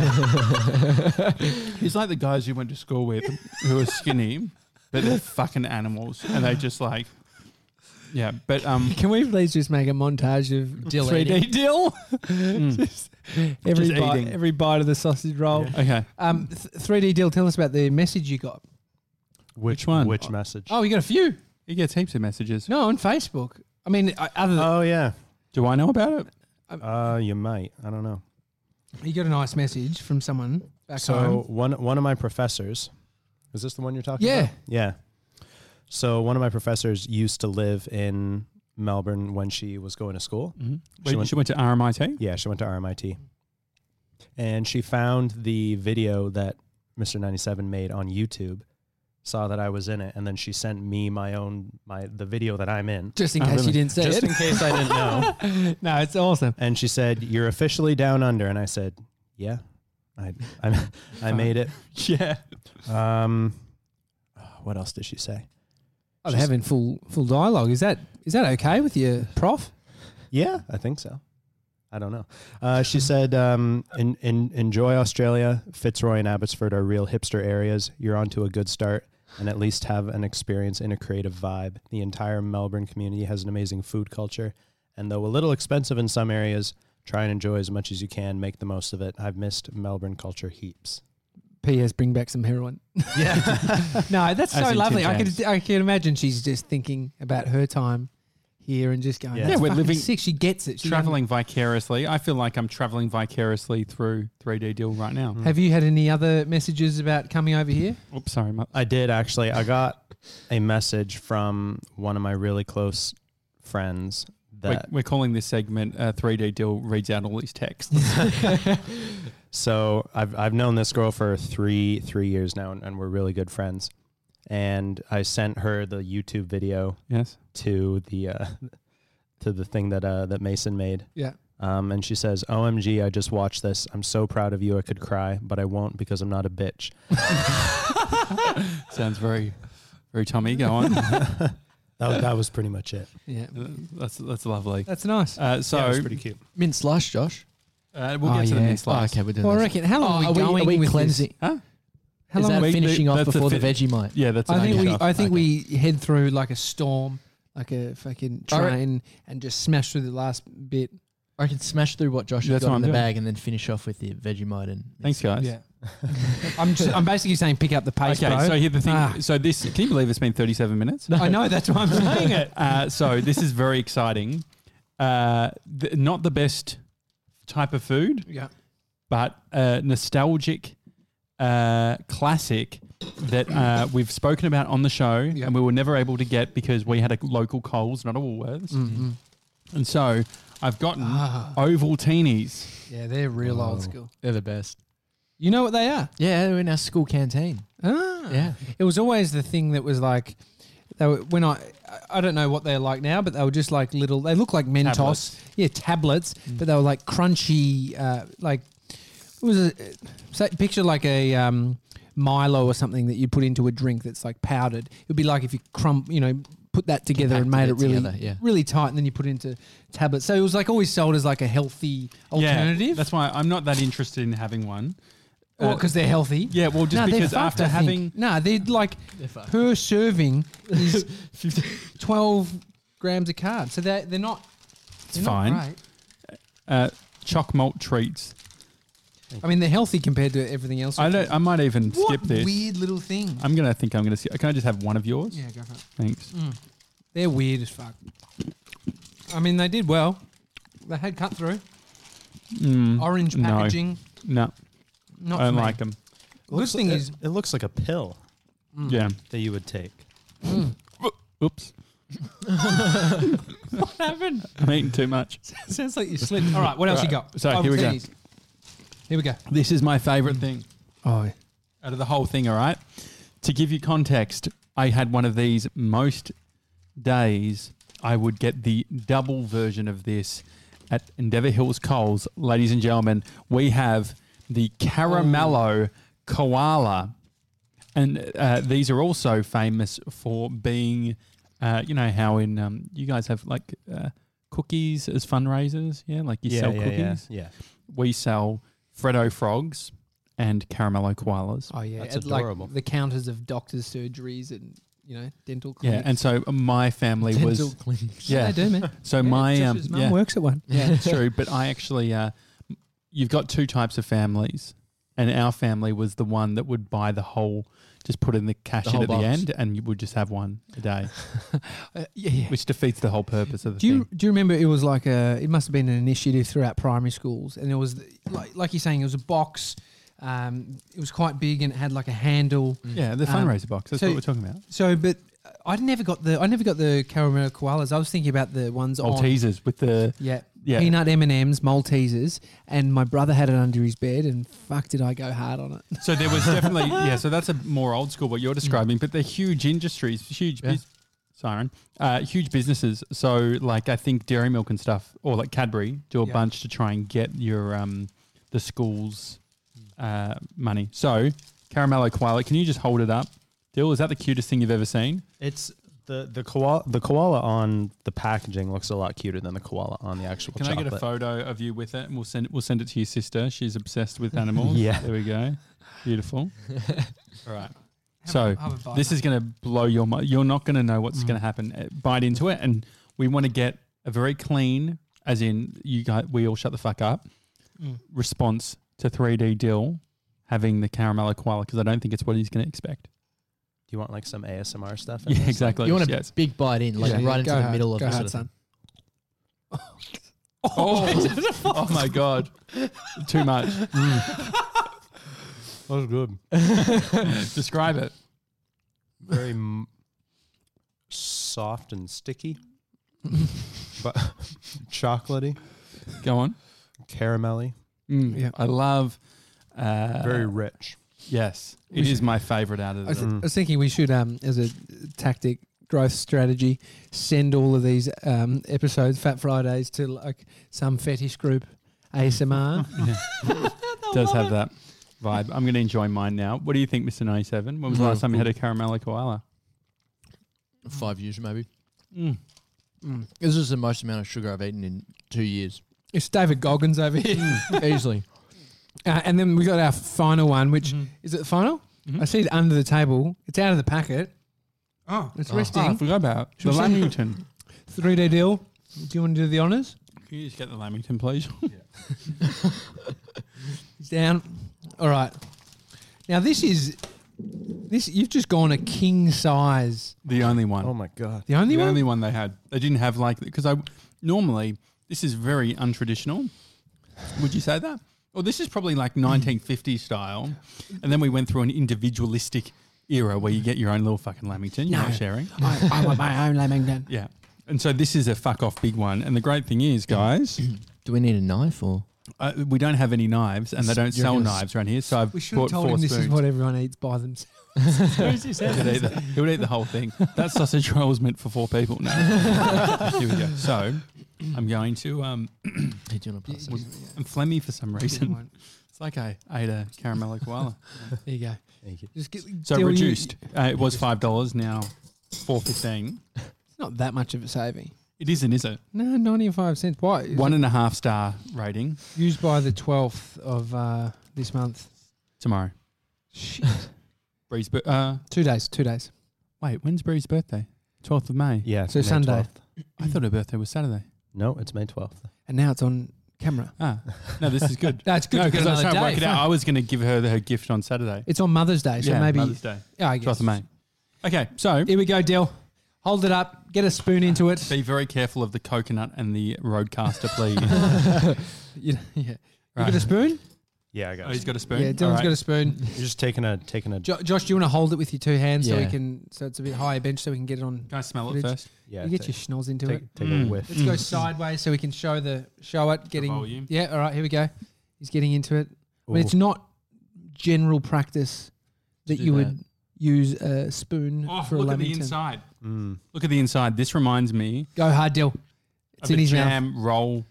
S1: He's like the guys you went to school with who are skinny, but they're fucking animals, and they just like. Yeah, but
S2: can we please just make a montage of
S4: Dill
S2: 3D Dill?
S1: Just
S2: every bite of the sausage roll.
S1: Okay.
S2: 3D Dill, tell us about the message you got.
S1: Which one?
S3: Which message?
S2: Oh, you got a few.
S1: He gets heaps of messages.
S2: No, on Facebook. I mean, other than
S3: Oh yeah.
S1: Do I know about it?
S3: You might. I don't know.
S2: you got a nice message from someone back
S3: So
S2: home.
S3: one of my professors, is this the one you're talking
S2: Yeah.
S3: about? Yeah. So one of my professors used to live in Melbourne when she was going to school.
S1: Mm-hmm. She went to RMIT?
S3: Yeah, she went to RMIT. And she found the video that Mr. 97 made on YouTube, saw that I was in it, and then she sent me the video that I'm in.
S2: Just in case you didn't say
S3: Just
S2: it.
S3: in case I didn't know.
S2: No, it's awesome.
S3: And she said, "You're officially down under." And I said, "Yeah, I made it."
S1: Yeah.
S3: What else did she say?
S2: Oh, they're having full dialogue. Is that okay with your prof?
S3: Yeah, I think so. I don't know. She said, enjoy Australia. Fitzroy and Abbotsford are real hipster areas. You're on to a good start and at least have an experience in a creative vibe. The entire Melbourne community has an amazing food culture. And though a little expensive in some areas, try and enjoy as much as you can. Make the most of it. I've missed Melbourne culture heaps.
S2: P.S. Bring back some heroin.
S3: Yeah.
S2: No, that's
S1: As
S2: so
S1: in
S2: lovely.
S1: Tim James.
S2: I can imagine she's just thinking about her time here and just going,
S3: Yeah.
S2: yeah,
S1: We're
S2: we're
S1: living-
S2: living sick. She gets it. She
S1: Traveling vicariously. I feel like I'm traveling vicariously through 3D Deal right now.
S2: Have you had any other messages about coming over here?
S1: Oops, sorry.
S3: I did actually. I got a message from one of my really close friends that
S1: We're calling this segment 3D Deal reads out all these texts.
S3: So I've known this girl for three years now, and we're really good friends. And I sent her the YouTube video
S1: Yes.
S3: to the thing that Mason made.
S2: Yeah.
S3: And she says, "OMG, I just watched this. I'm so proud of you. I could cry, but I won't because I'm not a bitch."
S1: Sounds very, very Tommy. Go on.
S3: That was pretty much it.
S2: Yeah.
S1: That's lovely.
S2: That's nice.
S1: So
S3: Yeah, it was pretty cute.
S4: Mint slush, Josh.
S1: we'll
S2: Oh,
S1: get to the
S2: yeah.
S1: next slide.
S4: Okay, we're doing
S2: Well, I
S4: this.
S2: reckon, how long are we going
S4: are we
S2: with
S4: cleansing?
S2: this?
S1: Huh?
S2: How
S4: Is
S2: long
S4: that
S1: we-
S4: finishing off
S1: that's
S4: before the
S1: the
S4: Vegemite?
S1: Yeah, that's.
S2: I think
S1: enough.
S2: we head through like a storm, like a fucking
S4: All right.
S2: train, and just smash through the last bit.
S4: I can smash through what Josh has
S1: That's
S4: got
S1: what
S4: in the
S1: I'm doing.
S4: bag and then finish off with the Vegemite and
S1: Thanks, guys.
S2: Yeah. I'm basically saying pick up the pace,
S1: Okay,
S2: bro.
S1: so here's the thing.
S2: Ah.
S1: So this, can you believe it's been 37 minutes?
S2: I know, that's why I'm saying it.
S1: So this is very exciting. Not the best type of food,
S2: Yeah.
S1: but nostalgic classic that we've spoken about on the show,
S2: Yeah.
S1: and we were never able to get because we had a local Coles, not a Woolworths.
S2: Mm-hmm.
S1: And so I've gotten
S2: Ah.
S1: Ovaltinis.
S2: Yeah, they're real old school.
S4: they're the best.
S2: You know what they are?
S4: Yeah, they're in our school canteen.
S2: Ah.
S4: Yeah.
S2: It was always the thing that was like, they were, when I don't know what they're like now, but they were just like little, they look like Mentos.
S1: Tablets.
S2: Yeah, tablets, but they were like crunchy, like, it was picture like a Milo or something that you put into a drink that's like powdered. It would be like if you put that together and made it
S4: Compacted
S2: really,
S4: together, yeah.
S2: really tight, and then you put it into tablets. So it was like always sold as like a healthy alternative.
S1: Yeah, that's why I'm not that interested in having one.
S2: Because they're healthy.
S1: Yeah, well, just
S2: No, they're
S1: because
S2: fucked,
S1: after
S2: I think.
S1: having
S2: No, they're like
S4: They're fucked.
S2: per serving is 12 grams of carbs. So they're not.
S1: it's
S2: They're not
S1: fine.
S2: great.
S1: Choc malt treats.
S2: I mean, they're healthy compared to everything else.
S1: I might even
S2: What
S1: skip this.
S2: weird little thing.
S1: I'm gonna skip. Can I just have one of yours?
S2: Yeah, go for it.
S1: Thanks.
S2: They're weird as fuck. I mean, they did well. They had cut through. Orange
S1: no.
S2: packaging.
S1: No,
S2: Not
S1: I don't
S2: for me.
S1: like them.
S2: Good thing is,
S3: it looks like a pill
S1: Yeah.
S3: that you would take.
S1: Oops.
S2: what happened?
S1: I'm eating too much.
S2: Sounds like you slipped. All right, what else you got?
S1: So here we go.
S2: Ovaltinis. Here we go.
S1: This is my favorite thing
S2: Oh,
S1: out of the whole thing. All right. To give you context, I had one of these most days. I would get the double version of this at Endeavour Hills Coles. Ladies and gentlemen, we have the Caramello koala. And these are also famous for being, you know how in you guys have like cookies as fundraisers, yeah? Like you sell cookies.
S3: Yeah.
S1: We sell Freddo frogs and caramello koalas.
S2: Oh yeah,
S3: That's
S2: at, like,
S3: adorable.
S2: the counters of doctors' surgeries and dental
S1: Yeah,
S2: clinics.
S1: and so my family
S4: Dental
S1: was
S4: clinics.
S1: yeah.
S2: they do, man.
S1: So my
S2: Josh's mum
S1: yeah,
S2: works at one.
S1: yeah, it's true. But I actually, you've got two types of families, and our family was the one that would buy the whole, just put in the cash
S4: The
S1: in
S4: whole
S1: at the
S4: box.
S1: end, and you would just have one a day,
S2: Yeah.
S1: which defeats the whole purpose of the
S2: Do
S1: thing.
S2: you remember it was like it must have been an initiative throughout primary schools, and it was like you're saying, it was a box. It was quite big and it had like a handle.
S1: Yeah, the fundraiser box. That's
S2: so-
S1: what we're talking about.
S2: So, but I never got the caramel koalas. I was thinking about the ones on
S1: Maltesers with the
S2: yeah
S1: yeah.
S2: peanut M&Ms, Maltesers, and my brother had it under his bed, and fuck did I go hard on it.
S1: So there was definitely So that's a more old school what you're describing, but they're huge industries, huge huge businesses. So like I think Dairy Milk and stuff, or like Cadbury, do a
S2: Yeah.
S1: bunch to try and get your the schools money. So caramello koala, can you just hold it up? Dill, is that the cutest thing you've ever seen?
S3: It's the koala on the packaging looks a lot cuter than the koala on the actual
S1: Can
S3: chocolate.
S1: I get a photo of you with it, and we'll send it to your sister. She's obsessed with animals.
S3: Yeah.
S1: There we go. Beautiful. All right. So this is going to blow your mind. You're not going to know what's going to happen. Bite into it, and we want to get a very clean, as in you guys, we all shut the fuck up, response to 3D Dill having the caramello koala, because I don't think it's what he's going to expect.
S3: Do you want like some ASMR stuff?
S1: Yeah, exactly.
S4: You want a
S1: Yes.
S4: big bite in, like
S1: Yeah.
S4: right into
S2: Go
S4: the
S2: hard.
S4: middle of
S2: Go
S4: the
S2: hard,
S4: sort of
S2: son.
S1: Oh my god! Too much.
S3: That was good.
S1: Describe it.
S3: Very soft and sticky, but chocolatey,
S1: Go on.
S3: caramelly,
S2: Yeah.
S1: I love.
S3: very rich.
S1: Yes,
S2: We
S1: it is
S2: should-
S1: my favorite out of
S2: I was,
S1: the.
S2: I was thinking we should, as a tactic growth strategy, send all of these episodes, Fat Fridays, to like some fetish group, ASMR.
S1: Does have that vibe. I'm going to enjoy mine now. What do you think, Mr. 97? When was the last time you had a caramello koala?
S4: 5 years maybe.
S1: Mm.
S4: This is the most amount of sugar I've eaten in 2 years.
S2: It's David Goggins over here.
S4: Easily.
S2: And then we got our final one, which is it the final?
S1: Mhm.
S2: I see it under the table. It's out of the packet.
S1: Oh,
S2: It's
S1: I
S2: resting.
S1: forgot about
S2: Should
S1: the
S2: we say-
S1: Lamington.
S2: 3D deal. Do you want to do the honours?
S1: Can you just get the Lamington, please?
S2: He's down. All right. Now this. You've just gone a king size.
S1: The only one.
S3: Oh my god!
S2: The only
S1: the
S2: one.
S1: only one they had. They didn't have like because normally this is very untraditional. Would you say that? Well, this is probably like 1950s style, and then we went through an individualistic era where you get your own little fucking Lamington. You're
S2: No.
S1: not sharing.
S2: I want my own Lamington.
S1: Yeah, and so this is a fuck off big one. And the great thing is, guys,
S4: Do we need a knife or?
S1: we don't have any knives, and they don't
S4: You're
S1: sell
S4: gonna
S1: knives around here. So I've
S2: We should have
S1: bought
S2: told
S1: 4
S2: him this is
S1: spoons.
S2: what everyone eats by themselves.
S1: He would eat the whole thing. That sausage roll was meant for 4 people. No. Here we go. So I'm going to
S4: Hey, do you want to pass this?
S1: I'm phlegmy for some reason. It's like I ate a caramello koala.
S2: There you go.
S3: Thank you.
S2: Just get,
S1: So
S2: deal
S1: reduced. It was $5 now, $4.15.
S2: It's not that much of a saving.
S1: It isn't, is it?
S2: No, 95 cents. Why? Is
S1: 1.5 star rating
S2: it used by the 12th of this month.
S1: tomorrow.
S2: Shit.
S1: Bree's
S2: 2 days. 2 days.
S1: wait, when's Bree's birthday? 12th of May.
S3: Yeah,
S2: So
S3: May
S2: Sunday.
S3: 12th.
S1: I thought her birthday was Saturday.
S3: No, it's May 12th.
S2: And now it's on camera.
S1: Ah, no, this is good.
S2: That's good.
S1: No,
S2: to get
S1: because I was
S2: another
S1: trying to work
S2: day.
S1: it out. I was going to give her gift on Saturday.
S2: It's on Mother's Day, so
S1: yeah,
S2: maybe.
S1: Mother's Day,
S2: Yeah, I
S1: 12th
S2: guess.
S1: of May. Okay, so
S2: Here we go, Dill. Hold it up. Get a spoon into it.
S1: be very careful of the coconut and the roadcaster, please.
S2: Yeah. You
S1: Right.
S2: got a spoon?
S3: Yeah, I got
S1: Oh,
S3: it.
S1: he's got a spoon.
S2: Yeah, Dylan's got a spoon.
S3: You're just taking a
S2: Josh, do you want to hold it with your 2 hands so we
S4: Yeah.
S2: can? So it's a bit higher bench, so we can get it on.
S1: Can I smell it
S2: Fridge.
S1: first?
S3: yeah.
S2: You get
S3: take,
S2: your schnoz into it.
S3: take a
S1: Mm.
S3: whiff.
S2: Let's go sideways so we can show it. Getting
S1: volume.
S2: Yeah. All right. Here we go. He's getting into it. I mean,
S3: Ooh.
S2: it's not general practice that
S4: do
S2: you
S4: that.
S2: would use a spoon
S1: Oh,
S2: for a
S1: look at the
S2: Lamington.
S1: inside.
S3: Mm.
S1: Look at the inside. This reminds me
S2: Go hard, Dill. It's
S1: of
S2: in
S1: a
S2: his mouth.
S1: jam roll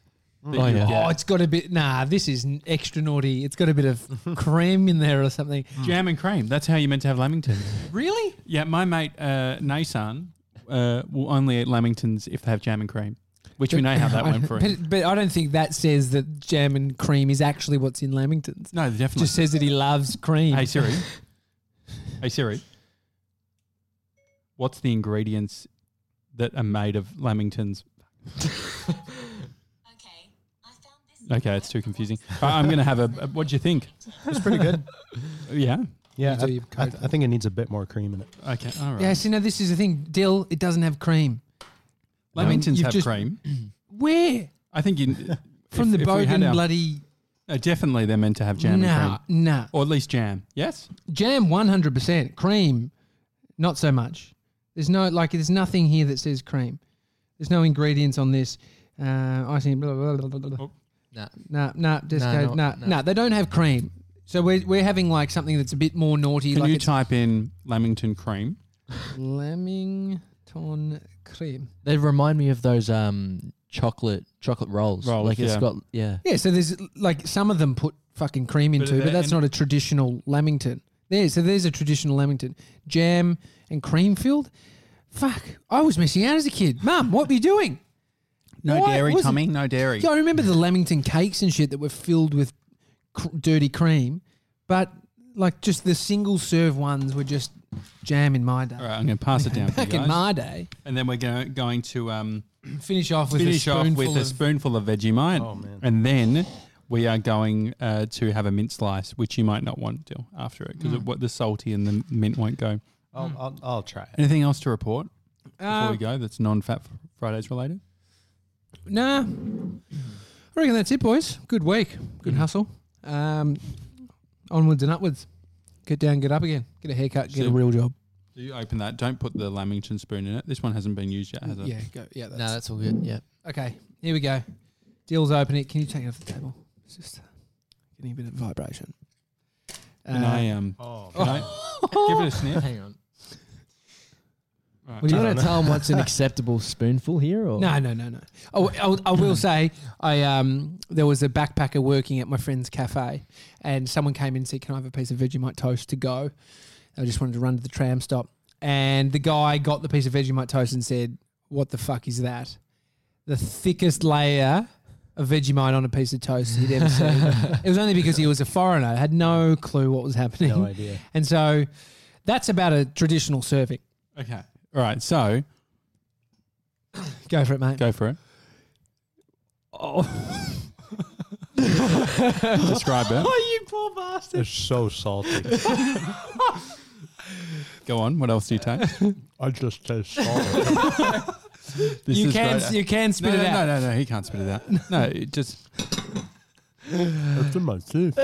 S1: that
S4: Oh,
S1: you
S4: yeah.
S1: get.
S2: Oh, it's got a bit. Nah, this is extra naughty. It's got a bit of cream in there or something.
S1: Jam and cream. That's how you're meant to have lamingtons.
S2: Really?
S1: Yeah, my mate Nasan will only eat lamingtons if they have jam and cream, which we know how that went for him.
S2: But I don't think that says that jam and cream is actually what's in lamingtons.
S1: No,
S2: It
S1: definitely.
S2: just says that he loves cream.
S1: Hey Siri. Hey Siri. What's the ingredients that are made of lamingtons? Okay, it's too confusing. I'm going to have a. What do you think?
S3: It's pretty good.
S1: Yeah.
S3: Yeah,
S2: You do your
S3: I
S2: code.
S3: think it needs a bit more cream in it.
S1: Okay. All right.
S2: Yeah, see, now this is the thing. Dill, it doesn't have cream.
S1: Lamingtons
S2: You've
S1: have
S2: just-
S1: cream.
S2: Where?
S1: I think you.
S2: From the
S1: if we had
S2: bogan
S1: our-
S2: bloody...
S1: No, definitely they're meant to have jam and
S2: Nah,
S1: cream.
S2: nah.
S1: Or at least jam. Yes?
S2: Jam 100%. Cream, not so much. There's nothing here that says cream. There's no ingredients on this. Icing, blah, blah, blah, blah, blah.
S4: Nah.
S2: Nah. They don't have cream. So we're having like something that's a bit more naughty.
S1: Can
S2: like
S1: you
S2: it's
S1: type in Lamington cream?
S2: Lamington cream.
S4: They remind me of those chocolate rolls.
S1: Rolls,
S4: Like it's
S1: yeah.
S4: got
S2: Yeah, so there's like some of them put fucking cream into, but that's not a traditional Lamington. There's a traditional Lamington. Jam and cream filled. Fuck, I was missing out as a kid. Mum, what were you doing?
S1: No
S2: Why
S1: dairy,
S2: was it-
S1: Tommy. No dairy.
S2: Yeah, I remember the Lamington cakes and shit that were filled with dirty cream, but like just the single serve ones were just jam in my day.
S1: All right, I'm going to pass it down to you
S2: Back in
S1: guys.
S2: my day,
S1: And then we're going to
S2: finish off with
S1: finish
S2: a
S1: off
S2: spoonful
S1: with a
S2: of
S1: spoonful of Vegemite.
S3: Oh, man.
S1: And then we are going to have a mint slice, which you might not want to after it because the salty and the mint won't go.
S3: I'll try it.
S1: Anything else to report before we go that's non-Fat Fridays related?
S2: Nah, I reckon that's it, boys. Good week, good hustle. Onwards and upwards. Get down, get up again. Get a haircut, get a real job.
S1: Do you open that? Don't put the Lamington spoon in it. This one hasn't been used yet, has it?
S2: Yeah, go. Yeah,
S4: no, that's all good. Yeah.
S2: okay. Here we go. Deal's open it. Can you take it off the table? It's just getting a bit of vibration.
S1: Can I give it a sniff?
S4: Hang on.
S1: Right.
S4: Were you going to tell them what's an acceptable spoonful here? Or?
S2: No. Oh, I will say, there was a backpacker working at my friend's cafe, and someone came in and said, "Can I have a piece of Vegemite toast to go?" I just wanted to run to the tram stop, and the guy got the piece of Vegemite toast and said, "What the fuck is that?" The thickest layer of Vegemite on a piece of toast he'd ever seen. It was only because he was a foreigner, had no clue what was happening.
S3: No idea.
S2: And so that's about a traditional serving.
S1: Okay. All right. So
S2: Go for it, mate.
S1: go for it.
S2: Oh,
S1: Describe it.
S2: you poor bastard.
S3: It's so salty.
S1: Go on. What else do you taste?
S3: I just taste salty.
S1: This
S2: You
S1: is can
S2: can, you can spit
S1: no,
S2: it out.
S1: No, he can't spit it out. No, it just
S3: It's in my teeth.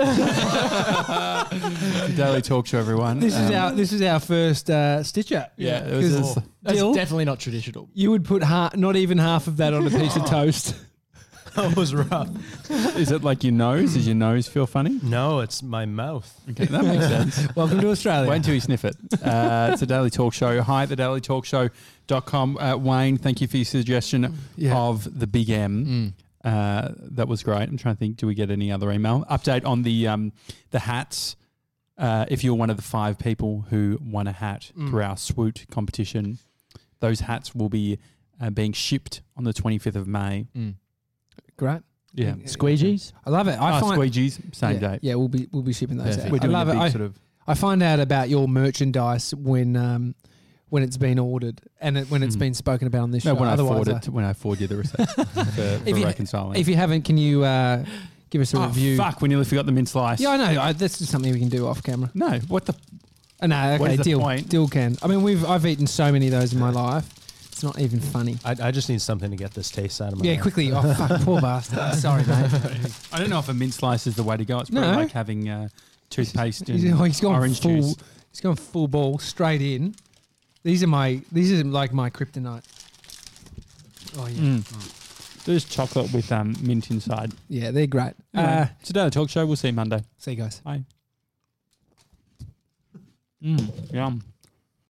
S1: the Daily Talk Show, everyone.
S2: This is our first Stitcher.
S1: Yeah, it was
S2: Because
S1: just-
S4: That's
S2: Dill,
S4: definitely not traditional.
S2: you would put not even half of that on a piece of toast.
S3: That was rough.
S1: Is it like your nose? Does your nose feel funny?
S3: No, it's my mouth.
S1: Okay, that makes sense.
S2: Welcome to Australia.
S1: Wait until you sniff it. It's a Daily Talk Show. Hi at thedailytalkshow.com. Wayne, thank you for your suggestion of the Big M. That was great. I'm trying to think, do we get any other email? Update on the hats. If you're one of the 5 people who won a hat through our Swoot competition, those hats will be being shipped on the 25th of May.
S2: Great.
S1: Yeah.
S4: Squeegees?
S2: I love it.
S1: Squeegees, same
S2: yeah,
S1: date.
S2: Yeah, we'll be shipping those
S4: Perfect.
S2: out.
S1: We're
S2: I
S1: doing
S2: love
S1: a big
S2: it.
S1: sort of...
S2: I find out about your merchandise when it's been ordered and when it's been spoken about on this
S1: No,
S2: show.
S1: when I
S2: Otherwise,
S1: forward you the receipt for
S2: If you-
S1: reconciling.
S2: if you haven't, can you give us a review?
S1: Fuck, we nearly forgot the mint slice.
S2: Yeah, I know. That's just something we can do off camera.
S1: No, what the...
S2: Oh, no,
S1: What
S2: okay,
S1: is the
S2: deal.
S1: point?
S2: Deal can. I mean, I've eaten so many of those in my life. It's not even funny.
S3: I just need something to get this taste out of my
S2: Yeah,
S3: mouth.
S2: quickly. Oh, fuck, poor bastard. Sorry, mate.
S1: I don't know if a mint slice is the way to go. It's probably
S2: No.
S1: like having toothpaste and
S2: He's gone
S1: orange
S2: full.
S1: juice.
S2: He's gone full ball straight in. These are like my kryptonite. Oh yeah,
S1: There's chocolate with mint inside.
S2: yeah, they're great.
S1: Anyway, it's a Daily Talk Show. We'll see you Monday.
S2: See you guys.
S1: Bye. Yum.